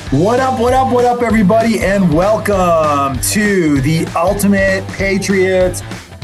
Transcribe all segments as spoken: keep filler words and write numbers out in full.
What up, what up, what up, everybody, and welcome to the Ultimate Patriots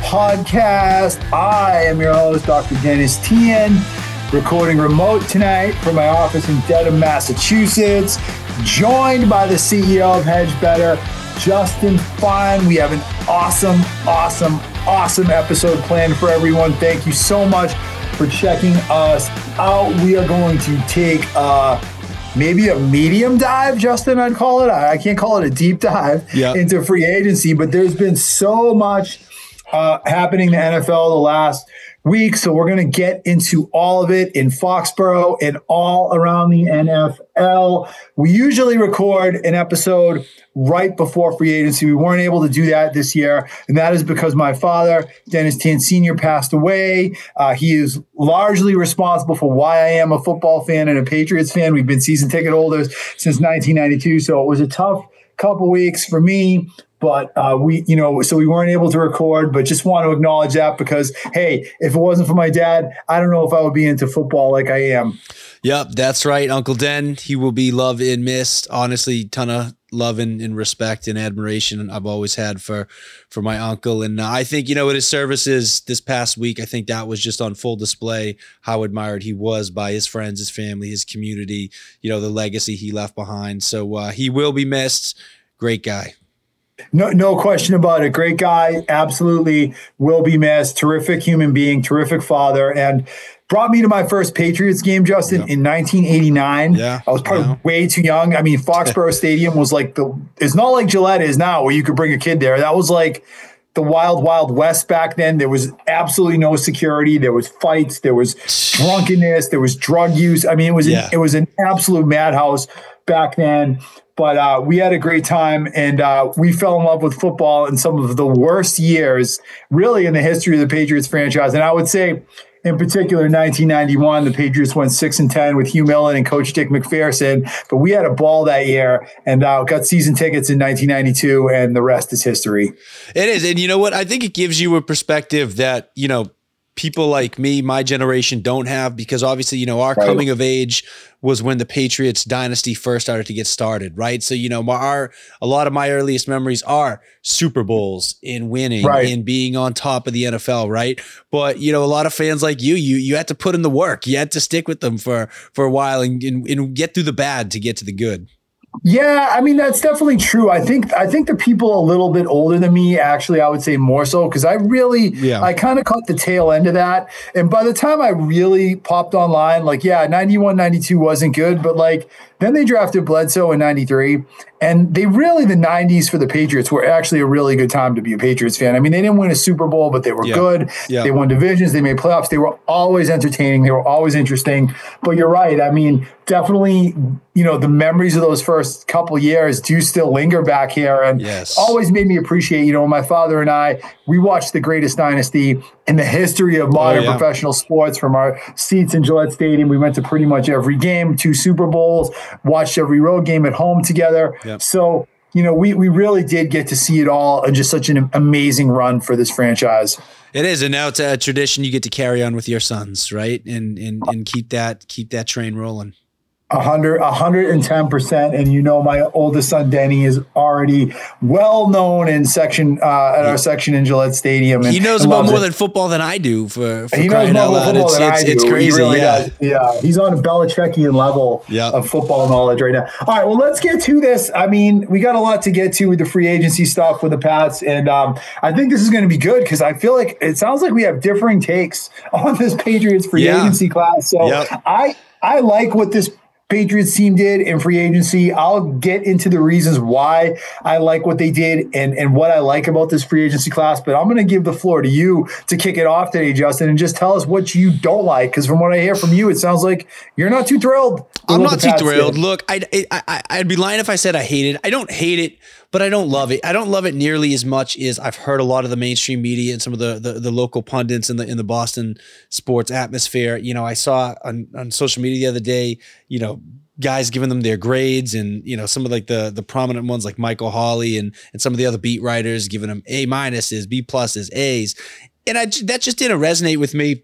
podcast. I am your host, Doctor Dennis Tien, recording remote tonight from my office in Dedham, Massachusetts, joined by the C E O of Hedge Better, Justin Fine. We have an awesome, awesome, awesome episode planned for everyone. Thank you so much for checking us out. We are going to take uh, maybe a medium dive, Justin, I'd call it. I can't call it a deep dive yep. into free agency, but there's been so much uh, happening in the N F L the last week. So we're going to get into all of it in Foxborough and all around the N F L. We usually record an episode right before free agency. We weren't able to do that this year, and that is because my father, Dennis Tien Senior, passed away. Uh, he is largely responsible for why I am a football fan and a Patriots fan. We've been season ticket holders since nineteen ninety-two, so it was a tough couple weeks for me. But uh, we, you know, so we weren't able to record, but just want to acknowledge that because, hey, if it wasn't for my dad, I don't know if I would be into football like I am. Yep, that's right. Uncle Den, he will be loved and missed. Honestly, ton of love and, and respect and admiration I've always had for for my uncle. And uh, I think, you know, with his services this past week, I think that was just on full display how admired he was by his friends, his family, his community, you know, the legacy he left behind. So uh, he will be missed. Great guy. No, no question about it. Great guy. Absolutely will be missed. Terrific human being, terrific father, and brought me to my first Patriots game, Justin, yeah. in nineteen eighty-nine. Yeah, I was probably yeah. way too young. I mean, Foxborough Stadium was like the, it's not like Gillette is now where you could bring a kid there. That was like the wild, wild west back then. There was absolutely no security. There was fights. There was drunkenness. There was drug use. I mean, it was, yeah. an, it was an absolute madhouse back then. But uh, we had a great time, and uh, we fell in love with football in some of the worst years, really, in the history of the Patriots franchise. And I would say, in particular, nineteen ninety-one, the Patriots went six and ten with Hugh Millen and Coach Dick McPherson. But we had a ball that year, and uh, got season tickets in nineteen ninety-two, and the rest is history. It is, and you know what? I think it gives you a perspective that, you know, people like me, my generation, don't have, because obviously, you know, our right. coming of age was when the Patriots dynasty first started to get started, right? So, you know, my, our a lot of my earliest memories are Super Bowls and winning right. and being on top of the N F L, right? But, you know, a lot of fans like you, you you had to put in the work. You had to stick with them for, for a while and, and, and get through the bad to get to the good. Yeah, I mean, that's definitely true. I think I think the people a little bit older than me, actually, I would say more so, because I really, yeah. I kind of caught the tail end of that. And by the time I really popped online, like, yeah, ninety-one, ninety-two wasn't good, but like, then they drafted Bledsoe in ninety-three. And they really, the nineties for the Patriots were actually a really good time to be a Patriots fan. I mean, they didn't win a Super Bowl, but they were yeah. good. Yeah. They won divisions. They made playoffs. They were always entertaining. They were always interesting. But you're right. I mean, definitely, you know, the memories of those first couple years do still linger back here. And yes. always made me appreciate, you know, my father and I, we watched the greatest dynasty in the history of modern oh, yeah. professional sports from our seats in Gillette Stadium. We went to pretty much every game, two Super Bowls, watched every road game at home together. Yep. So, you know, we, we really did get to see it all, and just such an amazing run for this franchise. It is. And now it's a tradition you get to carry on with your sons, right? And, and, and keep that, keep that train rolling. A hundred, a hundred and ten percent, and you know my oldest son Denny is already well known in section uh, at our section in Gillette Stadium. And, he knows and about more it. than football than I do. For, for he knows more about football it's, than it's, I do. It's crazy. He really yeah. does. Yeah, he's on a Belichickian level yeah. of football knowledge right now. All right, well, let's get to this. I mean, we got a lot to get to with the free agency stuff with the Pats, and um, I think this is going to be good because I feel like it sounds like we have differing takes on this Patriots free yeah. agency class. So yep. I I like what this Patriots team did in free agency. I'll get into the reasons why I like what they did and, and what I like about this free agency class, but I'm going to give the floor to you to kick it off today, Justin, and just tell us what you don't like, because from what I hear from you, it sounds like you're not too thrilled. I'm not too thrilled. Did. Look, I'd, I, I'd be lying if I said I hate it. I don't hate it, but I don't love it. I don't love it nearly as much as I've heard a lot of the mainstream media and some of the the, the local pundits in the in the Boston sports atmosphere. You know, I saw on, on social media the other day, you know, guys giving them their grades, and, you know, some of like the the prominent ones like Michael Hawley and and some of the other beat writers giving them A minuses, B pluses, A's. And I, that just didn't resonate with me.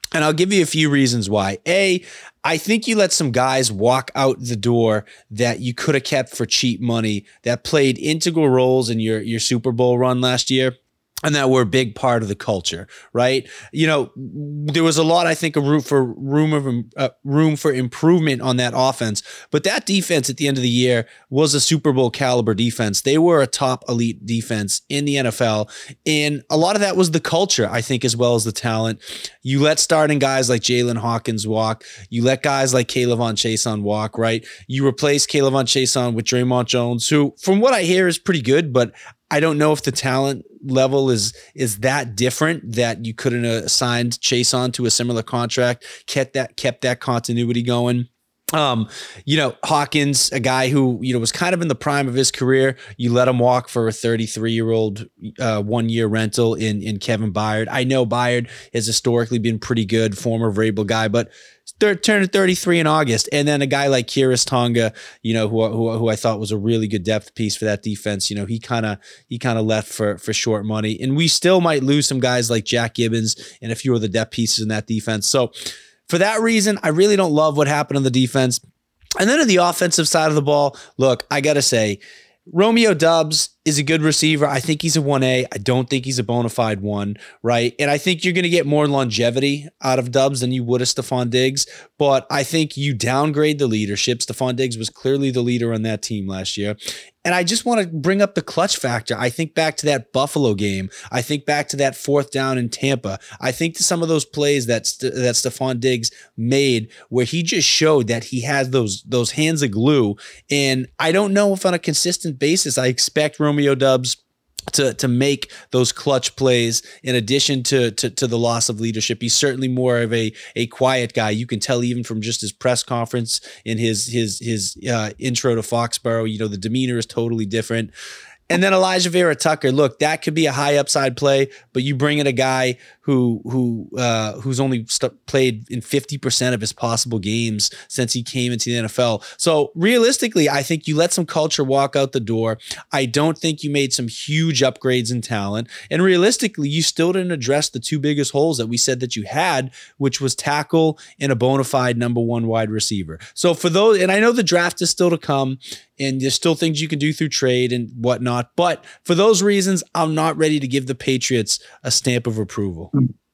And I'll give you a few reasons why. A, I think you let some guys walk out the door that you could have kept for cheap money that played integral roles in your, your Super Bowl run last year, and that were a big part of the culture, right? You know, there was a lot, I think, of room for room of uh, room for improvement on that offense. But that defense at the end of the year was a Super Bowl caliber defense. They were a top elite defense in the N F L, and a lot of that was the culture, I think, as well as the talent. You let starting guys like Jalen Hawkins walk. You let guys like K'Lavon Chaisson walk, right? You replace K'Lavon Chaisson with Draymond Jones, who, from what I hear, is pretty good, but I don't know if the talent level is is that different that you couldn't have assigned Chaisson to a similar contract, kept that kept that continuity going. Um, you know, Hawkins, a guy who, you know, was kind of in the prime of his career. You let him walk for a thirty-three-year-old uh, one-year rental in in Kevin Byard. I know Byard has historically been pretty good, former Vrabel guy, but third, turned thirty-three in August. And then a guy like Khyiris Tonga, you know, who, who who I thought was a really good depth piece for that defense. You know, he kind of he kind of left for for short money, and we still might lose some guys like Jack Gibbons and a few of the depth pieces in that defense. So, for that reason, I really don't love what happened on the defense. And then on the offensive side of the ball, look, I got to say, Romeo Doubs is a good receiver. I think he's a one A. I don't think he's a bona fide one, right? And I think you're going to get more longevity out of Doubs than you would of Stephon Diggs. But I think you downgrade the leadership. Stephon Diggs was clearly the leader on that team last year. And I just want to bring up the clutch factor. I think back to that Buffalo game. I think back to that fourth down in Tampa. I think to some of those plays that St- that Stephon Diggs made where he just showed that he has those, those hands of glue. And I don't know if on a consistent basis I expect Romeo Doubs to to make those clutch plays in addition to, to to the loss of leadership. He's certainly more of a a quiet guy. You can tell even from just his press conference in his his his uh, intro to Foxborough, you know, the demeanor is totally different. And then Elijah Vera Tucker, look, that could be a high upside play, but you bring in a guy who who uh, who's only st- played in fifty percent of his possible games since he came into the N F L. So realistically, I think you let some culture walk out the door. I don't think you made some huge upgrades in talent. And realistically, you still didn't address the two biggest holes that we said that you had, which was tackle and a bona fide number one wide receiver. So for those, and I know the draft is still to come, and there's still things you can do through trade and whatnot. But for those reasons, I'm not ready to give the Patriots a stamp of approval.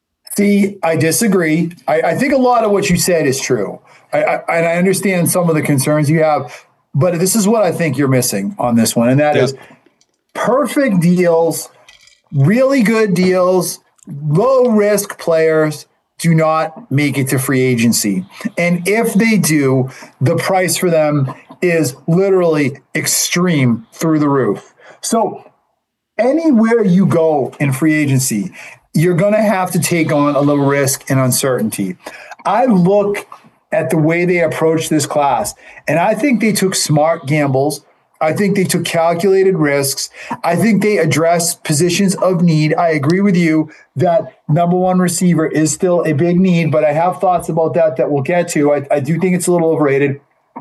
See, I disagree. I, I think a lot of what you said is true. I, I, and I understand some of the concerns you have, but this is what I think you're missing on this one. And that yep. is perfect deals, really good deals, low risk players do not make it to free agency. And if they do, the price for them is literally extreme through the roof. So anywhere you go in free agency, you're going to have to take on a little risk and uncertainty. I look at the way they approached this class, and I think they took smart gambles. I think they took calculated risks. I think they addressed positions of need. I agree with you that number one receiver is still a big need, but I have thoughts about that that we'll get to. I, I do think it's a little overrated.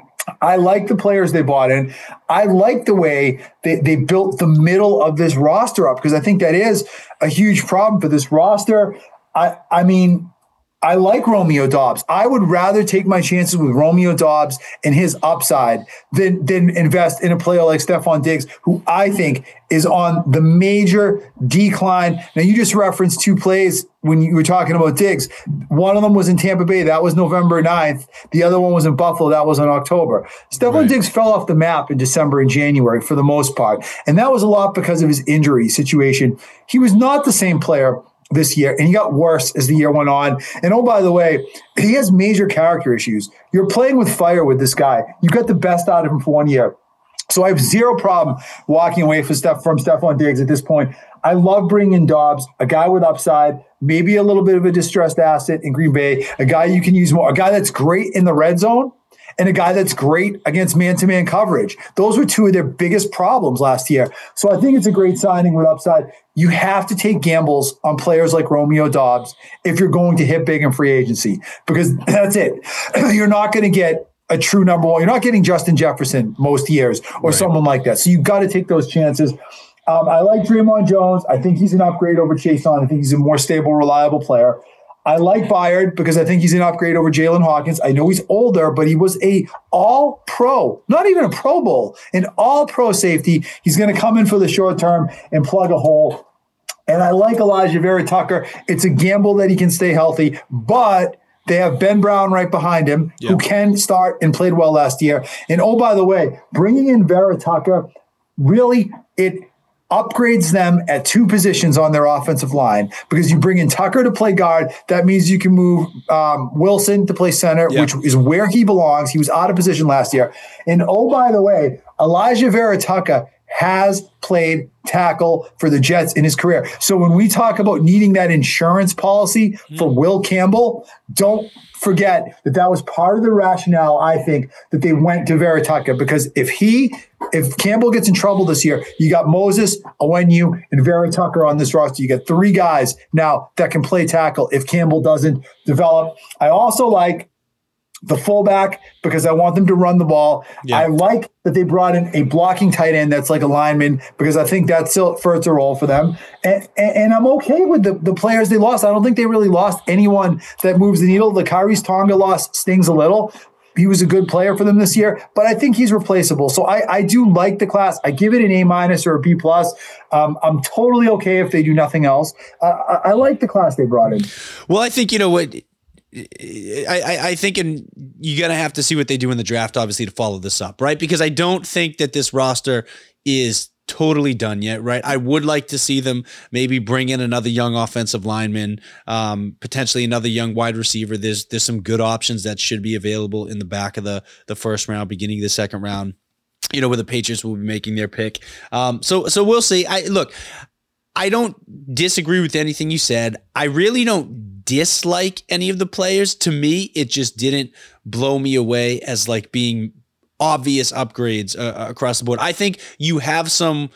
I like the players they bought in. I like the way they, they built the middle of this roster up, because I think that is a huge problem for this roster. I, I mean, I like Romeo Doubs. I would rather take my chances with Romeo Doubs and his upside than, than invest in a player like Stephon Diggs, who I think is on the major decline. Now, you just referenced two plays when you were talking about Diggs. One of them was in Tampa Bay. That was November ninth. The other one was in Buffalo. That was in October. Stephon right. Diggs fell off the map in December and January for the most part. And that was a lot because of his injury situation. He was not the same player this year, and he got worse as the year went on. And oh, by the way, he has major character issues. You're playing with fire with this guy. You got the best out of him for one year. So I have zero problem walking away from Steph from Stephon Diggs at this point. I love bringing in Doubs, a guy with upside, maybe a little bit of a distressed asset in Green Bay, a guy you can use more, a guy that's great in the red zone, and a guy that's great against man-to-man coverage. Those were two of their biggest problems last year. So I think it's a great signing with upside. You have to take gambles on players like Romeo Doubs if you're going to hit big in free agency, because that's it. You're not going to get a true number one. You're not getting Justin Jefferson most years or right. someone like that. So you've got to take those chances. Um, I like Draymond Jones. I think he's an upgrade over Chaisson. I think he's a more stable, reliable player. I like Byard because I think he's an upgrade over Jalen Hawkins. I know he's older, but he was a all-pro, not even a Pro Bowl, an all-pro safety. He's going to come in for the short term and plug a hole. And I like Elijah Vera Tucker. It's a gamble that he can stay healthy, but they have Ben Brown right behind him, yep. who can start and played well last year. And oh, by the way, bringing in Vera Tucker, really, it upgrades them at two positions on their offensive line because you bring in Tucker to play guard. That means you can move um, Wilson to play center, yep. which is where he belongs. He was out of position last year. And oh, by the way, Elijah Vera Tucker has played tackle for the Jets in his career. So when we talk about needing that insurance policy mm-hmm. for Will Campbell, don't forget that that was part of the rationale, I think, that they went to Vera Tucker, because if he, if Campbell gets in trouble this year, you got Moses, Onwenu, and Vera Tucker on this roster. You got three guys now that can play tackle if Campbell doesn't develop. I also like the fullback because I want them to run the ball. Yeah. I like that they brought in a blocking tight end that's like a lineman because I think that's still further role for them. And, and, and I'm okay with the, the players they lost. I don't think they really lost anyone that moves the needle. The Kyrie's Tonga loss stings a little. He was a good player for them this year, but I think he's replaceable. So I, I do like the class. I give it an A minus or a B plus. Um, I'm totally okay if they do nothing else. Uh, I, I like the class they brought in. Well, I think, you know what, I, I think in, you're going to have to see what they do in the draft, obviously, to follow this up, right? Because I don't think that this roster is totally done yet, right? I would like to see them maybe bring in another young offensive lineman, um, potentially another young wide receiver. There's there's some good options that should be available in the back of the, the first round, beginning of the second round, you know, where the Patriots will be making their pick. Um, so so we'll see. I look, I don't disagree with anything you said. I really don't dislike any of the players. To me, it just didn't blow me away as like being obvious upgrades uh, across the board. I think you have some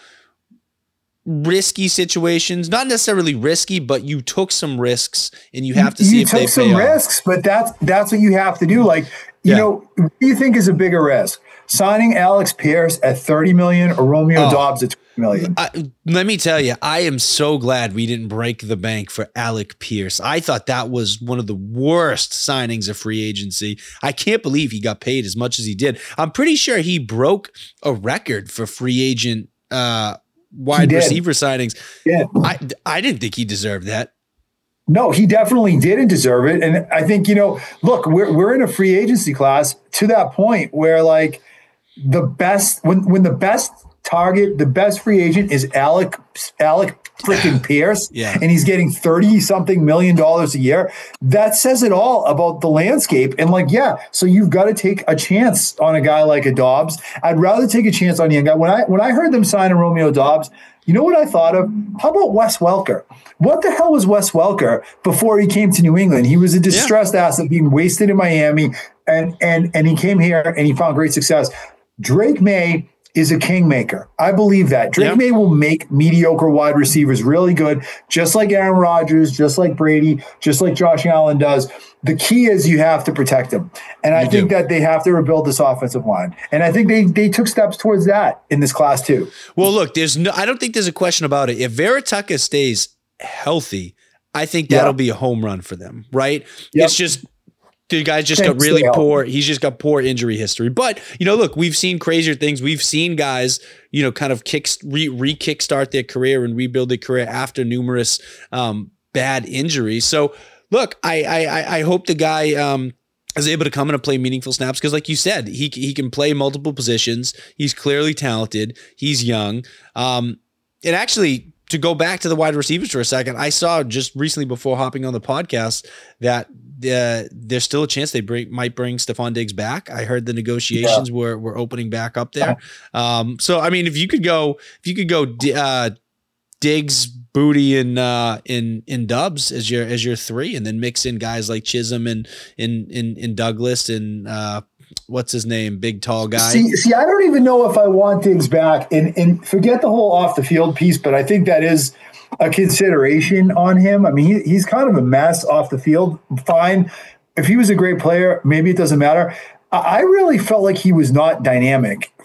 risky situations, not necessarily risky, but you took some risks and you have to see you if they pay off. You took some risks, but that's, that's what you have to do. Like, you yeah. know, what do you think is a bigger risk? Signing Alex Pierce at thirty million or Romeo oh. Doubs at twenty million? I, let me tell you, I am so glad we didn't break the bank for Alec Pierce. I thought that was one of the worst signings of free agency. I can't believe he got paid as much as he did. I'm pretty sure he broke a record for free agent uh, wide receiver signings. Yeah. I, I didn't think he deserved that. No, he definitely didn't deserve it. And I think, you know, look, we're we're in a free agency class to that point where, like, the best when when the best target, the best free agent is Alec Alec freaking Pierce, yeah. and he's getting thirty something million dollars a year. That says it all about the landscape. And like, yeah, so you've got to take a chance on a guy like a Dobbs. I'd rather take a chance on a young guy. When I when I heard them sign a Romeo Doubs, you know what I thought of? How about Wes Welker? What the hell was Wes Welker before he came to New England? He was a distressed yeah. asset being wasted in Miami, and and and he came here and he found great success. Drake May is a kingmaker. I believe that. Drake yep. May will make mediocre wide receivers really good, just like Aaron Rodgers, just like Brady, just like Josh Allen does. The key is you have to protect him. And I you think do. that they have to rebuild this offensive line. And I think they they took steps towards that in this class too. Well, look, there's no I don't think there's a question about it. If Vera Tucker stays healthy, I think that'll yep. be a home run for them, right? Yep. It's just the guy's just got really poor. He's just got poor injury history. But, you know, look, we've seen crazier things. We've seen guys, you know, kind of kick, re, re-kickstart their career and rebuild their career after numerous um, bad injuries. So, look, I I, I hope the guy um, is able to come in and play meaningful snaps because, like you said, he he can play multiple positions. He's clearly talented. He's young. Um, and actually, to go back to the wide receivers for a second, I saw just recently before hopping on the podcast that uh, there's still a chance they bring, might bring Stephon Diggs back. I heard the negotiations yeah. were were opening back up there. Um, so I mean, if you could go, if you could go, uh, Diggs, Booty, and uh, in in Dubs as your as your three, and then mix in guys like Chisholm and in in in Douglas and uh, what's his name, big tall guy. See, see, I don't even know if I want Diggs back, and and forget the whole off the field piece, but I think that is a consideration on him. I mean, he, he's kind of a mess off the field. Fine. If he was a great player, maybe it doesn't matter. I really felt like he was not dynamic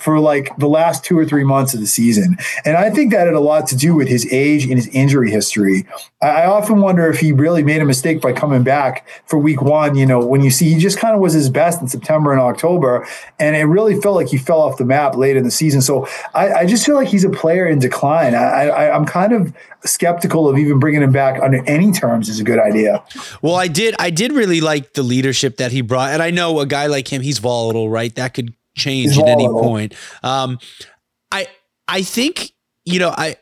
for like the last two or three months of the season. And I think that had a lot to do with his age and his injury history. I often wonder if he really made a mistake by coming back for week one. You know, when you see he just kind of was his best in September and October, and it really felt like he fell off the map late in the season. So I, I just feel like he's a player in decline. I, I, I'm kind of skeptical of even bringing him back under any terms is a good idea. Well, I did, I did really like the leadership that he brought. And I know a guy like him, he's volatile, right? That could change he's at volatile. any point. Um, I, I think, you know, I,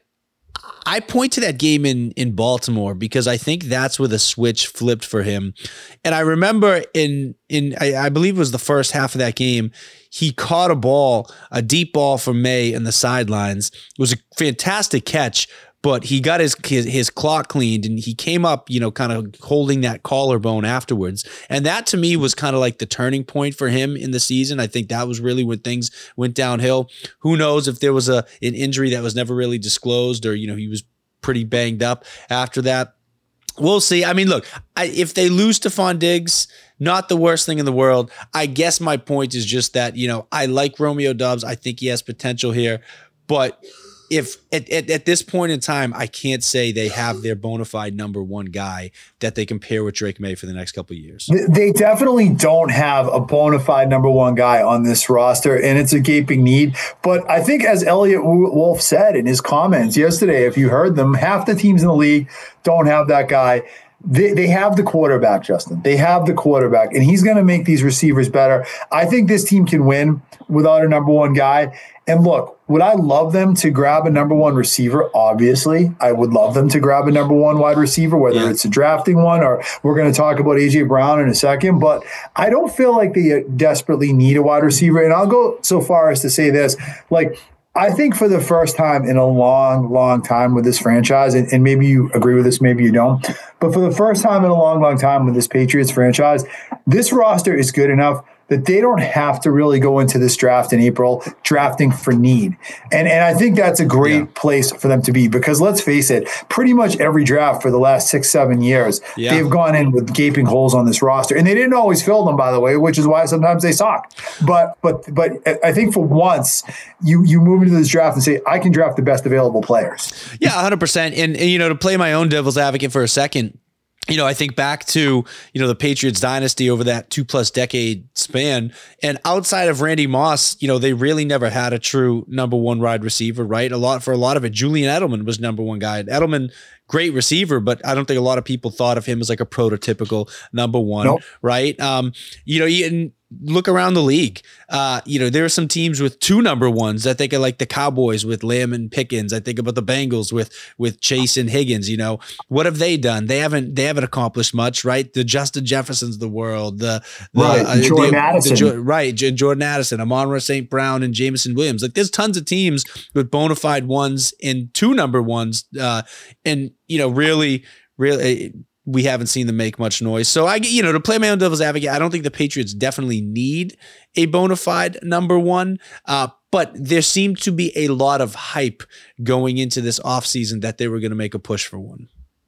I point to that game in, in Baltimore because I think that's where the switch flipped for him. And I remember in, in, I, I believe it was the first half of that game, he caught a ball, a deep ball from May in the sidelines. It was a fantastic catch, but he got his, his his clock cleaned and he came up, you know, kind of holding that collarbone afterwards. And that to me was kind of like the turning point for him in the season. I think that was really when things went downhill. Who knows if there was a an injury that was never really disclosed or, you know, he was pretty banged up after that. We'll see. I mean, look, I, if they lose Stephon Diggs, not the worst thing in the world. I guess my point is just that, you know, I like Romeo Doubs. I think he has potential here, but if at, at, at this point in time, I can't say they have their bona fide number one guy that they compare with Drake May for the next couple of years. They definitely don't have a bona fide number one guy on this roster, and it's a gaping need. But I think as Elliot Wolf said in his comments yesterday, if you heard them, half the teams in the league don't have that guy. They, they have the quarterback, Justin. They have the quarterback, and he's going to make these receivers better. I think this team can win without a number one guy. And look, would I love them to grab a number one receiver? Obviously, I would love them to grab a number one wide receiver, whether yeah. it's a drafting one or we're going to talk about A J Brown in a second. But I don't feel like they desperately need a wide receiver. And I'll go so far as to say this, like, I think for the first time in a long, long time with this franchise, and, and maybe you agree with this, maybe you don't, but for the first time in a long, long time with this Patriots franchise, this roster is good enough that they don't have to really go into this draft in April drafting for need. And and I think that's a great yeah. place for them to be because let's face it, pretty much every draft for the last six, seven years, yeah. they've gone in with gaping holes on this roster. And they didn't always fill them, by the way, which is why sometimes they suck. But but but I think for once, you you move into this draft and say, I can draft the best available players. Yeah, one hundred percent. And, and you know, to play my own devil's advocate for a second, you know, I think back to, you know, the Patriots dynasty over that two plus decade span. And outside of Randy Moss, you know, they really never had a true number one wide receiver, right? A lot for a lot of it. Julian Edelman was number one guy. Edelman, great receiver, but I don't think a lot of people thought of him as like a prototypical number one, nope. right? Um, you know, you, look around the league. Uh, you know, there are some teams with two number ones. I think of like the Cowboys with Lamb and Pickens. I think about the Bengals with with Chase and Higgins. You know, what have they done? They haven't they haven't accomplished much, right? The Justin Jeffersons of the world, the, the right, uh, Jordan the, Addison, the, right, Jordan Addison, Amon-Ra Saint Brown, and Jameson Williams. Like, there's tons of teams with bona fide ones and two number ones, uh, and you know, really, really. We haven't seen them make much noise. So I, you know, to play my own devil's advocate, I don't think the Patriots definitely need a bona fide number one. Uh, but there seemed to be a lot of hype going into this offseason that they were going to make a push for one.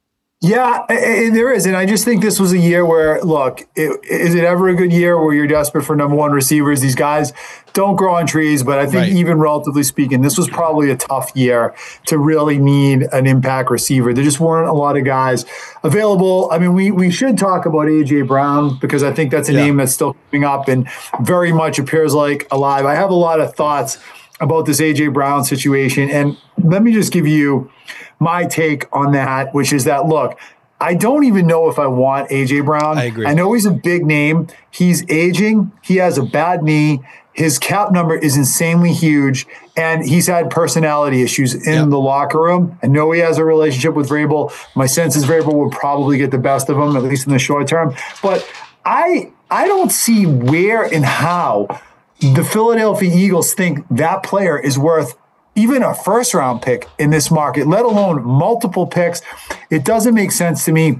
Yeah, there is. And I just think this was a year where, look, it, is it ever a good year where you're desperate for number one receivers? These guys don't grow on trees, but I think right. even relatively speaking, this was probably a tough year to really need an impact receiver. There just weren't a lot of guys available. I mean, we we should talk about A J Brown because I think that's a yeah. name that's still coming up and very much appears like alive. I have a lot of thoughts about this A J Brown situation. And let me just give you my take on that, which is that, look, I don't even know if I want A J Brown. I agree. I know he's a big name. He's aging. He has a bad knee. His cap number is insanely huge, and he's had personality issues in yep. the locker room. I know he has a relationship with Vrabel. My sense is Vrabel would probably get the best of him, at least in the short term. But I I don't see where and how the Philadelphia Eagles think that player is worth even a first round pick in this market, let alone multiple picks. It doesn't make sense to me.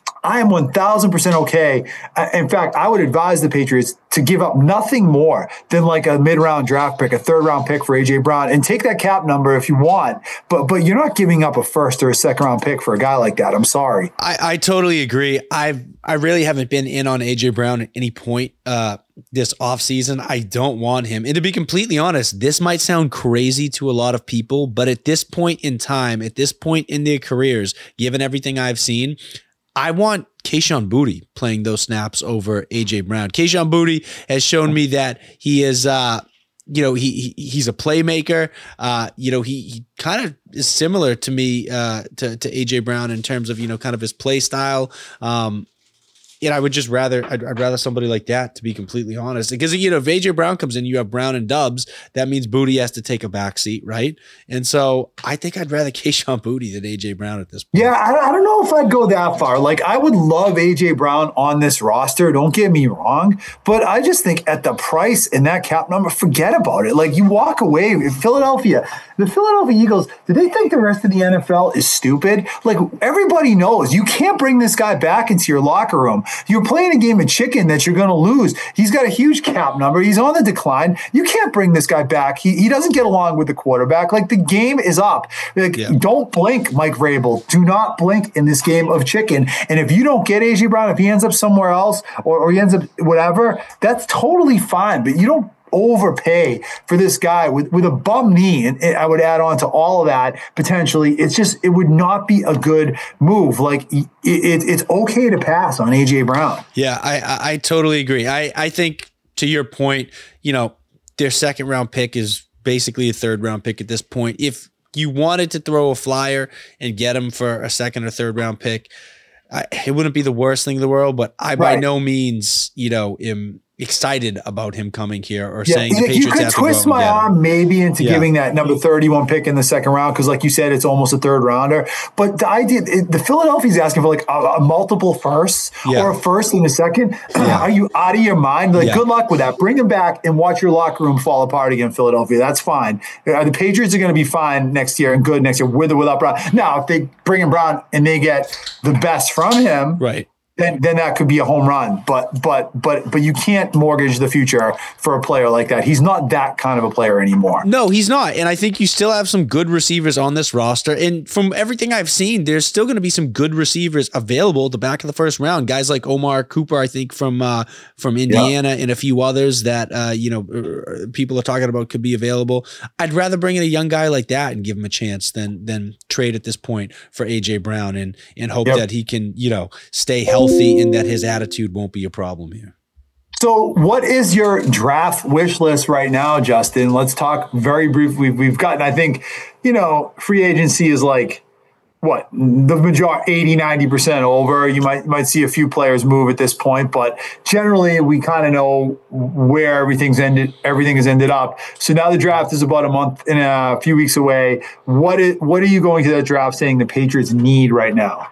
I am one thousand percent okay. In fact, I would advise the Patriots to give up nothing more than like a mid-round draft pick, a third-round pick for A J Brown, and take that cap number if you want. But but you're not giving up a first or a second-round pick for a guy like that. I'm sorry. I, I totally agree. I've I really haven't been in on A J Brown at any point uh, this offseason. I don't want him. And to be completely honest, this might sound crazy to a lot of people, but at this point in time, at this point in their careers, given everything I've seen, I want Kayshon Boutte playing those snaps over A J Brown. Kayshon Boutte has shown me that he is, uh, you know, he, he he's a playmaker. Uh, you know, he, he kind of is similar to me, uh, to, to A J Brown in terms of, you know, kind of his play style. Um, And I would just rather, I'd, I'd rather somebody like that, to be completely honest. Because, you know, if A J Brown comes in, you have Brown and Dubs, that means Boutte has to take a back seat, right? And so I think I'd rather Kayshon Boutte than A J Brown at this point. Yeah, I, I don't know if I'd go that far. Like, I would love A J Brown on this roster, don't get me wrong, but I just think at the price and that cap number, forget about it. Like, you walk away, Philadelphia, the Philadelphia Eagles, do they think the rest of the N F L is stupid? Like, everybody knows you can't bring this guy back into your locker room. You're playing a game of chicken that you're going to lose. He's got a huge cap number. He's on the decline. You can't bring this guy back. He he doesn't get along with the quarterback. Like, the game is up. Like, yeah. Don't blink, Mike Vrabel. Do not blink in this game of chicken. And if you don't get A J Brown, if he ends up somewhere else or, or he ends up whatever, that's totally fine. But you don't overpay for this guy with, with a bum knee. And, and I would add on to all of that potentially. It's just, it would not be a good move. Like, it, it, it's okay to pass on A J Brown. Yeah, I, I, I totally agree. I, I think to your point, you know, their second round pick is basically a third round pick at this point. If you wanted to throw a flyer and get him for a second or third round pick, I, it wouldn't be the worst thing in the world, but I right. by no means, you know, am excited about him coming here or yeah, saying the Patriots you could have twist to go my arm maybe into yeah. giving that number thirty-one pick in the second round because, like you said, it's almost a third rounder. But the idea, it, the Philadelphia's asking for like a, a multiple firsts yeah. or a first in a second. Yeah. Are you out of your mind? Like, yeah. good luck with that. Bring him back and watch your locker room fall apart again, Philadelphia. That's fine. Uh, the Patriots are going to be fine next year and good next year with or without Brown. Now, if they bring in Brown and they get the best from him, right. Then, then that could be a home run, but but but but you can't mortgage the future for a player like that. He's not that kind of a player anymore. No, he's not, and I think you still have some good receivers on this roster. And from everything I've seen, there's still going to be some good receivers available at the back of the first round. Guys like Omar Cooper, I think from uh, from Indiana, yeah. and a few others that uh, you know people are talking about could be available. I'd rather bring in a young guy like that and give him a chance than than trade at this point for A J Brown and and hope yep. that he can you know stay healthy. And that his attitude won't be a problem here. So what is your draft wish list right now, Justin? Let's talk very briefly. We've, we've gotten, I think, you know, free agency is like, what, the majority, eighty, ninety percent over. You might might see a few players move at this point, but generally we kind of know where everything's ended, everything has ended up. So now the draft is about a month and a few weeks away. What is, what are you going to that draft saying the Patriots need right now?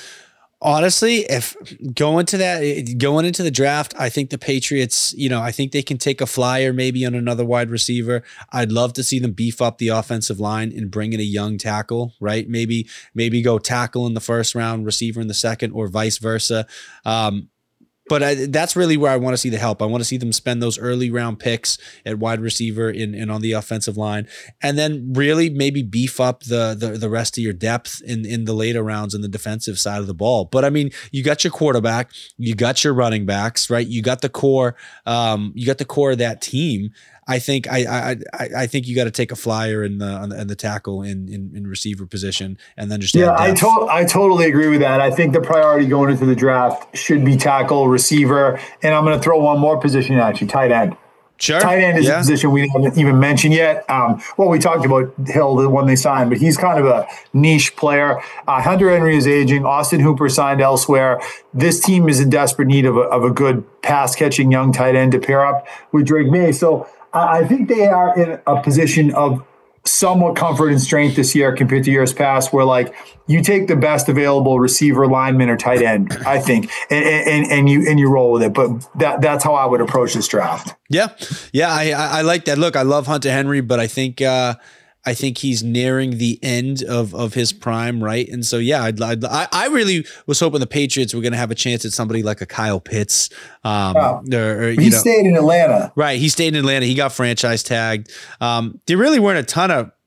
Honestly, if going to that, going into the draft, I think the Patriots, you know, I think they can take a flyer maybe on another wide receiver. I'd love to see them beef up the offensive line and bring in a young tackle, right? Maybe, maybe go tackle in the first round, receiver in the second, or vice versa. Um, But I, that's really where I want to see the help. I want to see them spend those early round picks at wide receiver and, and on the offensive line, and then really maybe beef up the, the the rest of your depth in, in the later rounds in the defensive side of the ball. But I mean, you got your quarterback, you got your running backs, right? You got the core, um, you got the core of that team. I think I I I, I think you got to take a flyer in the on the, in the tackle in, in in receiver position, and then just yeah. I to- I totally agree with that. I think the priority going into the draft should be tackle, receiver, and I'm going to throw one more position at you: tight end. Sure. Tight end is yeah. a position we haven't even mentioned yet. Um, well, we talked about Hill, the one they signed, but he's kind of a niche player. Uh, Hunter Henry is aging. Austin Hooper signed elsewhere. This team is in desperate need of a, of a good pass-catching young tight end to pair up with Drake May. So uh, I think they are in a position of somewhat comfort and strength this year compared to years past, where like you take the best available receiver, lineman, or tight end, I think, and, and and you and you roll with it. But that that's how I would approach this draft. Yeah, yeah, I I like that. Look, I love Hunter Henry, but I think uh, I think he's nearing the end of of his prime, right? And so yeah, I'd, I'd, I I really was hoping the Patriots were going to have a chance at somebody like a Kyle Pitts. Um, wow. or, or, he you know, stayed in Atlanta, right? He stayed in Atlanta. He got franchise tagged. Um, there really weren't a ton of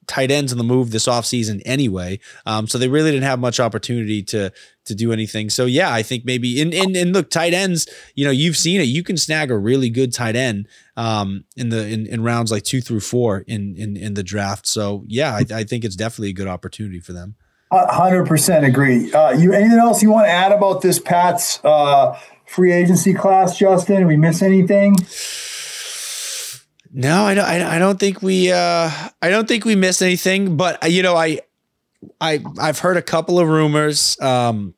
tight ends on the move this offseason anyway. Um, so they really didn't have much opportunity to to do anything. So yeah, I think maybe in and, and look, tight ends, you know, you've seen it. You can snag a really good tight end um, in the in, in rounds like two through four in in in the draft. So yeah, I, I think it's definitely a good opportunity for them. one hundred percent agree. Uh, you anything else you want to add about this Pats uh, free agency class, Justin? Did we miss anything? No, I don't. I don't think we. Uh, I don't think we missed anything. But you know, I, I, I've heard a couple of rumors. Um,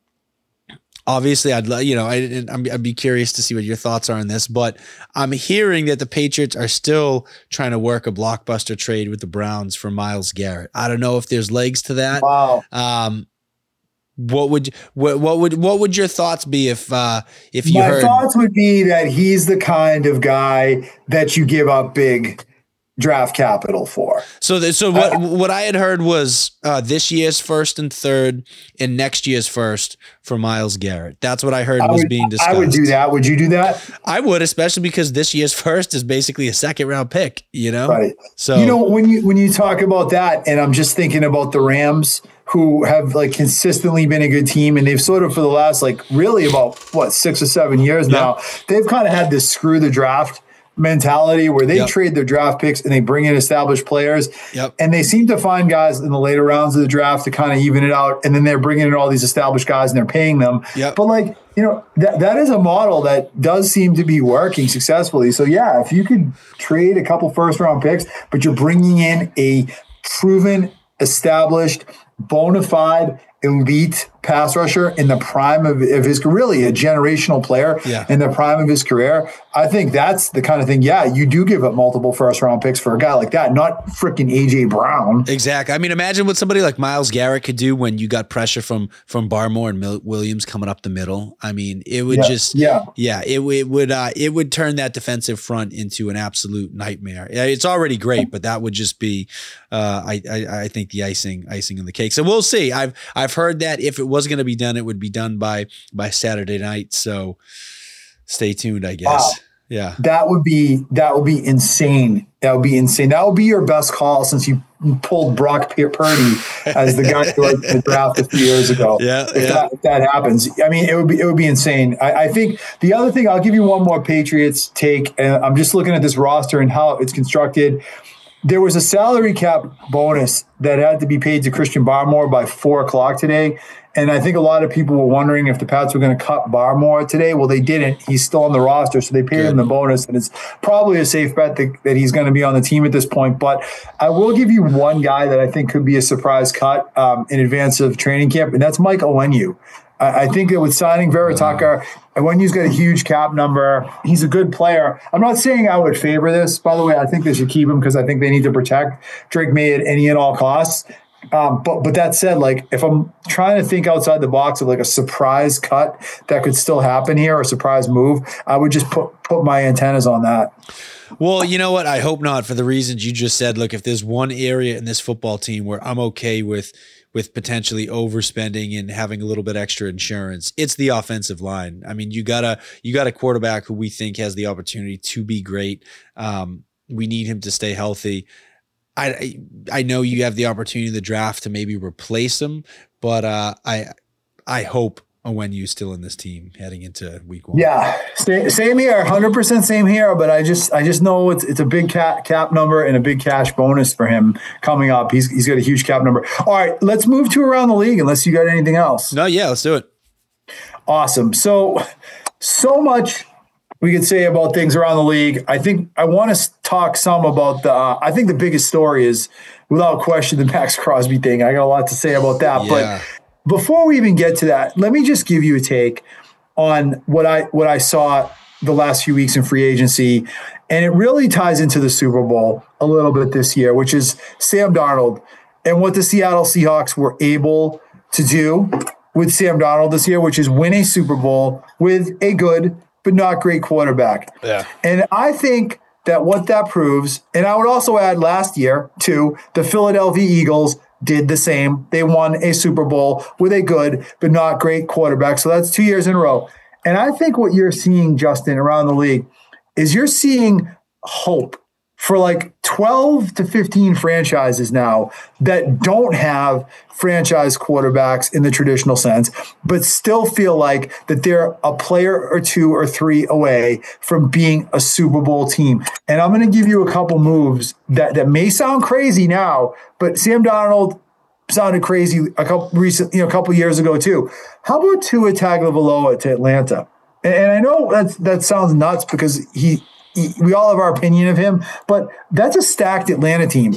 obviously, I'd you know, I, I'd be curious to see what your thoughts are on this. But I'm hearing that the Patriots are still trying to work a blockbuster trade with the Browns for Myles Garrett. I don't know if there's legs to that. Wow. Um, What would what, what would what would your thoughts be if uh, if you My heard? thoughts would be that he's the kind of guy that you give up big draft capital for. So the, so what uh, what I had heard was uh, this year's first and third and next year's first for Myles Garrett. That's what I heard I was would, being discussed. I would do that. Would you do that? I would, especially because this year's first is basically a second round pick. You know, right? So you know when you when you talk about that, and I'm just thinking about the Rams, who have like consistently been a good team, and they've sort of for the last like really about what six or seven years yeah. now, they've kind of had this screw the draft mentality where they yep. trade their draft picks and they bring in established players, yep. and they seem to find guys in the later rounds of the draft to kind of even it out, and then they're bringing in all these established guys and they're paying them. Yep. But like you know that that is a model that does seem to be working successfully. So yeah, if you could trade a couple first round picks, but you're bringing in a proven, established, bona fide elite pass rusher in the prime of, of his really a generational player yeah. in the prime of his career, I think that's the kind of thing. Yeah, you do give up multiple first round picks for a guy like that, not freaking A J Brown. Exactly. I mean, imagine what somebody like Myles Garrett could do when you got pressure from from Barmore and Mil- Williams coming up the middle. I mean, it would yeah. just yeah yeah it, it would uh, it would turn that defensive front into an absolute nightmare. It's already great, but that would just be uh, I, I I think the icing icing on the cake. So we'll see. I've I've heard that if it was going to be done, it would be done by by Saturday night. So stay tuned, I guess. Wow. Yeah, that would be that would be insane. That would be insane. That would be your best call since you pulled Brock Purdy as the guy who liked the draft a few years ago. Yeah, if, yeah. That, if that happens, I mean, it would be it would be insane. I, I think the other thing, I'll give you one more Patriots take. And I'm just looking at this roster and how it's constructed. There was a salary cap bonus that had to be paid to Christian Barmore by four o'clock today. And I think a lot of people were wondering if the Pats were going to cut Barmore today. Well, they didn't. He's still on the roster, so they paid Good. him the bonus. And it's probably a safe bet that, that he's going to be on the team at this point. But I will give you one guy that I think could be a surprise cut um, in advance of training camp, and that's Mike Onwenu. I, I think that with signing Vera Tucker, Onwenu's got a huge cap number. He's a good player. I'm not saying I would favor this. By the way, I think they should keep him because I think they need to protect Drake May at any and all costs. Um, but but that said, like if I'm trying to think outside the box of like a surprise cut that could still happen here, or a surprise move, I would just put put my antennas on that. Well, you know what? I hope not, for the reasons you just said. Look, if there's one area in this football team where I'm okay with with potentially overspending and having a little bit extra insurance, it's the offensive line. I mean, you got a you got a quarterback who we think has the opportunity to be great. Um, we need him to stay healthy. I I know you have the opportunity in the draft to maybe replace him, but uh, I I hope Onwenu's still in this team heading into week one. Yeah, same here, one hundred percent same here. But I just I just know it's it's a big cap cap number and a big cash bonus for him coming up. He's he's got a huge cap number. All right, let's move to around the league. Unless you got anything else. No, yeah, let's do it. Awesome. So so much we could say about things around the league. I think I want to talk some about the, uh, I think the biggest story is without question the Max Crosby thing. I got a lot to say about that. Yeah. But before we even get to that, let me just give you a take on what I, what I saw the last few weeks in free agency. And it really ties into the Super Bowl a little bit this year, which is Sam Darnold and what the Seattle Seahawks were able to do with Sam Darnold this year, which is win a Super Bowl with a good but not great quarterback. Yeah. And I think that what that proves, and I would also add last year too, the Philadelphia Eagles did the same. They won a Super Bowl with a good but not great quarterback. So that's two years in a row. And I think what you're seeing, Justin, around the league is you're seeing hope for like twelve to fifteen franchises now that don't have franchise quarterbacks in the traditional sense, but still feel like that they're a player or two or three away from being a Super Bowl team. And I'm going to give you a couple moves that, that may sound crazy now, but Sam Darnold sounded crazy a couple recent, you know, a couple years ago too. How about Tua Tagovailoa to Atlanta? And, and I know that that sounds nuts because he, he, we all have our opinion of him, but that's a stacked Atlanta team.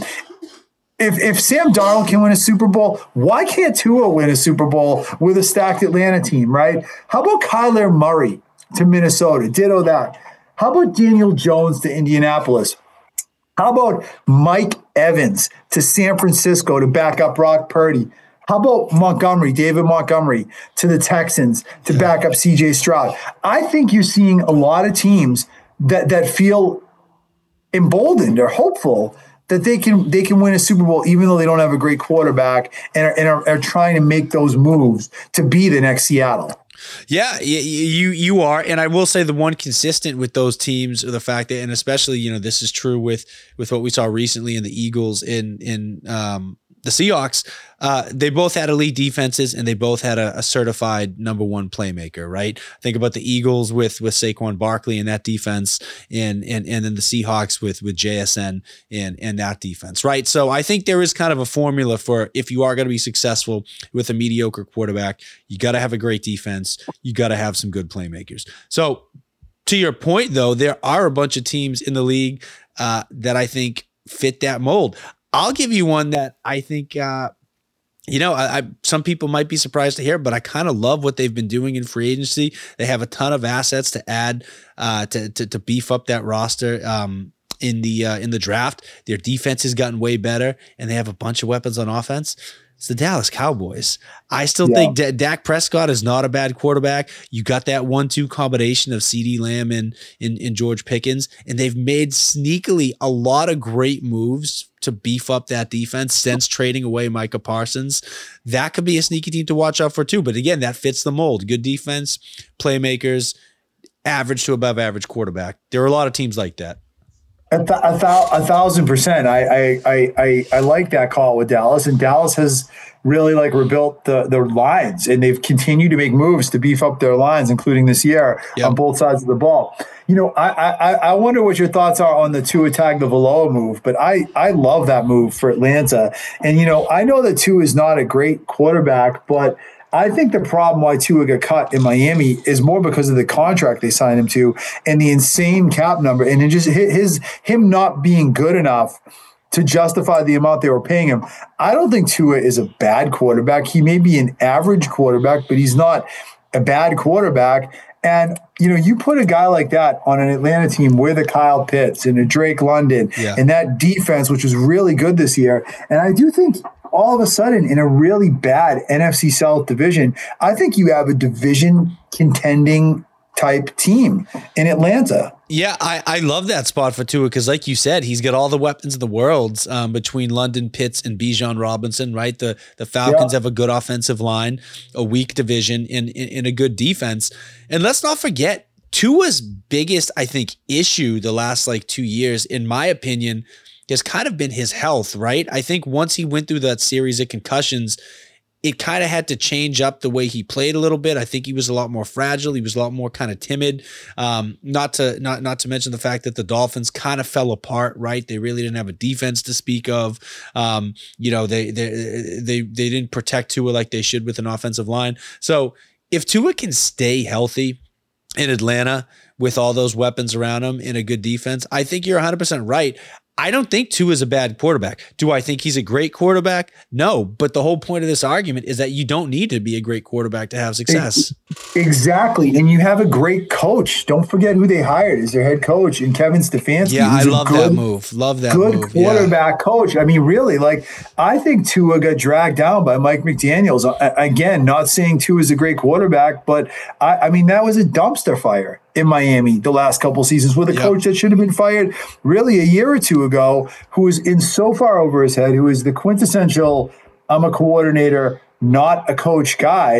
If if Sam Darnold can win a Super Bowl, why can't Tua win a Super Bowl with a stacked Atlanta team, right? How about Kyler Murray to Minnesota? Ditto that. How about Daniel Jones to Indianapolis? How about Mike Evans to San Francisco to back up Brock Purdy? How about Montgomery, David Montgomery to the Texans to back up C J Stroud? I think you're seeing a lot of teams that that feel emboldened or hopeful that they can they can win a Super Bowl even though they don't have a great quarterback and are, and are, are trying to make those moves to be the next Seattle. Yeah, you you are, and I will say the one consistent with those teams, the fact that, and especially you know this is true with with what we saw recently in the Eagles in in um, the Seahawks. Uh, they both had elite defenses, and they both had a, a certified number one playmaker. Right? Think about the Eagles with with Saquon Barkley and that defense, and and and then the Seahawks with with J S N and and that defense. Right? So I think there is kind of a formula for if you are going to be successful with a mediocre quarterback, you got to have a great defense. You got to have some good playmakers. So to your point, though, there are a bunch of teams in the league uh, that I think fit that mold. I'll give you one that I think. Uh, You know, I, I some people might be surprised to hear, but I kind of love what they've been doing in free agency. They have a ton of assets to add uh, to, to to beef up that roster um, in the uh, in the draft. Their defense has gotten way better, and they have a bunch of weapons on offense. It's the Dallas Cowboys. I still yeah. think D- Dak Prescott is not a bad quarterback. You got that one two combination of CeeDee Lamb and, and, and George Pickens, and they've made sneakily a lot of great moves to beef up that defense since trading away Micah Parsons. That could be a sneaky team to watch out for too. But again, that fits the mold. Good defense, playmakers, average to above average quarterback. There are a lot of teams like that. A, th- a, th- a thousand percent. I, I I I I like that call with Dallas, and Dallas has really like rebuilt the the lines, and they've continued to make moves to beef up their lines, including this year yep. on both sides of the ball. You know, I I I wonder what your thoughts are on the Tua Tagovailoa move, but I I love that move for Atlanta, and you know I know that Tua is not a great quarterback, but I think the problem why Tua got cut in Miami is more because of the contract they signed him to and the insane cap number, and it just his him not being good enough to justify the amount they were paying him. I don't think Tua is a bad quarterback. He may be an average quarterback, but he's not a bad quarterback. And, you know, you put a guy like that on an Atlanta team with a Kyle Pitts and a Drake London yeah. and that defense, which was really good this year. And I do think all of a sudden in a really bad N F C South division, I think you have a division contending type team in Atlanta. Yeah, I, I love that spot for Tua because, like you said, he's got all the weapons in the world um, between London, Pitts, and Bijan Robinson, right? The the Falcons yeah. have a good offensive line, a weak division, and, and, and a good defense. And let's not forget, Tua's biggest, I think, issue the last like two years, in my opinion, has kind of been his health, right? I think once he went through that series of concussions, it kind of had to change up the way he played a little bit. I think he was a lot more fragile. He was a lot more kind of timid. Um, not to not not to mention the fact that the Dolphins kind of fell apart, right? They really didn't have a defense to speak of. Um, you know, they they they they didn't protect Tua like they should with an offensive line. So if Tua can stay healthy in Atlanta with all those weapons around him in a good defense, I think you're one hundred percent right. I don't think Tua is a bad quarterback. Do I think he's a great quarterback? No, but the whole point of this argument is that you don't need to be a great quarterback to have success. Exactly. And you have a great coach. Don't forget who they hired as their head coach, and Kevin Stefanski. Yeah, I love good, that move. Love that good move. Good quarterback yeah. coach. I mean, really, like, I think Tua got dragged down by Mike McDaniels. I, again, not saying Tua is a great quarterback, but I, I mean, that was a dumpster fire in Miami the last couple seasons with a yep. coach that should have been fired really a year or two ago, who was in so far over his head, who is the quintessential, I'm a coordinator, not a coach guy.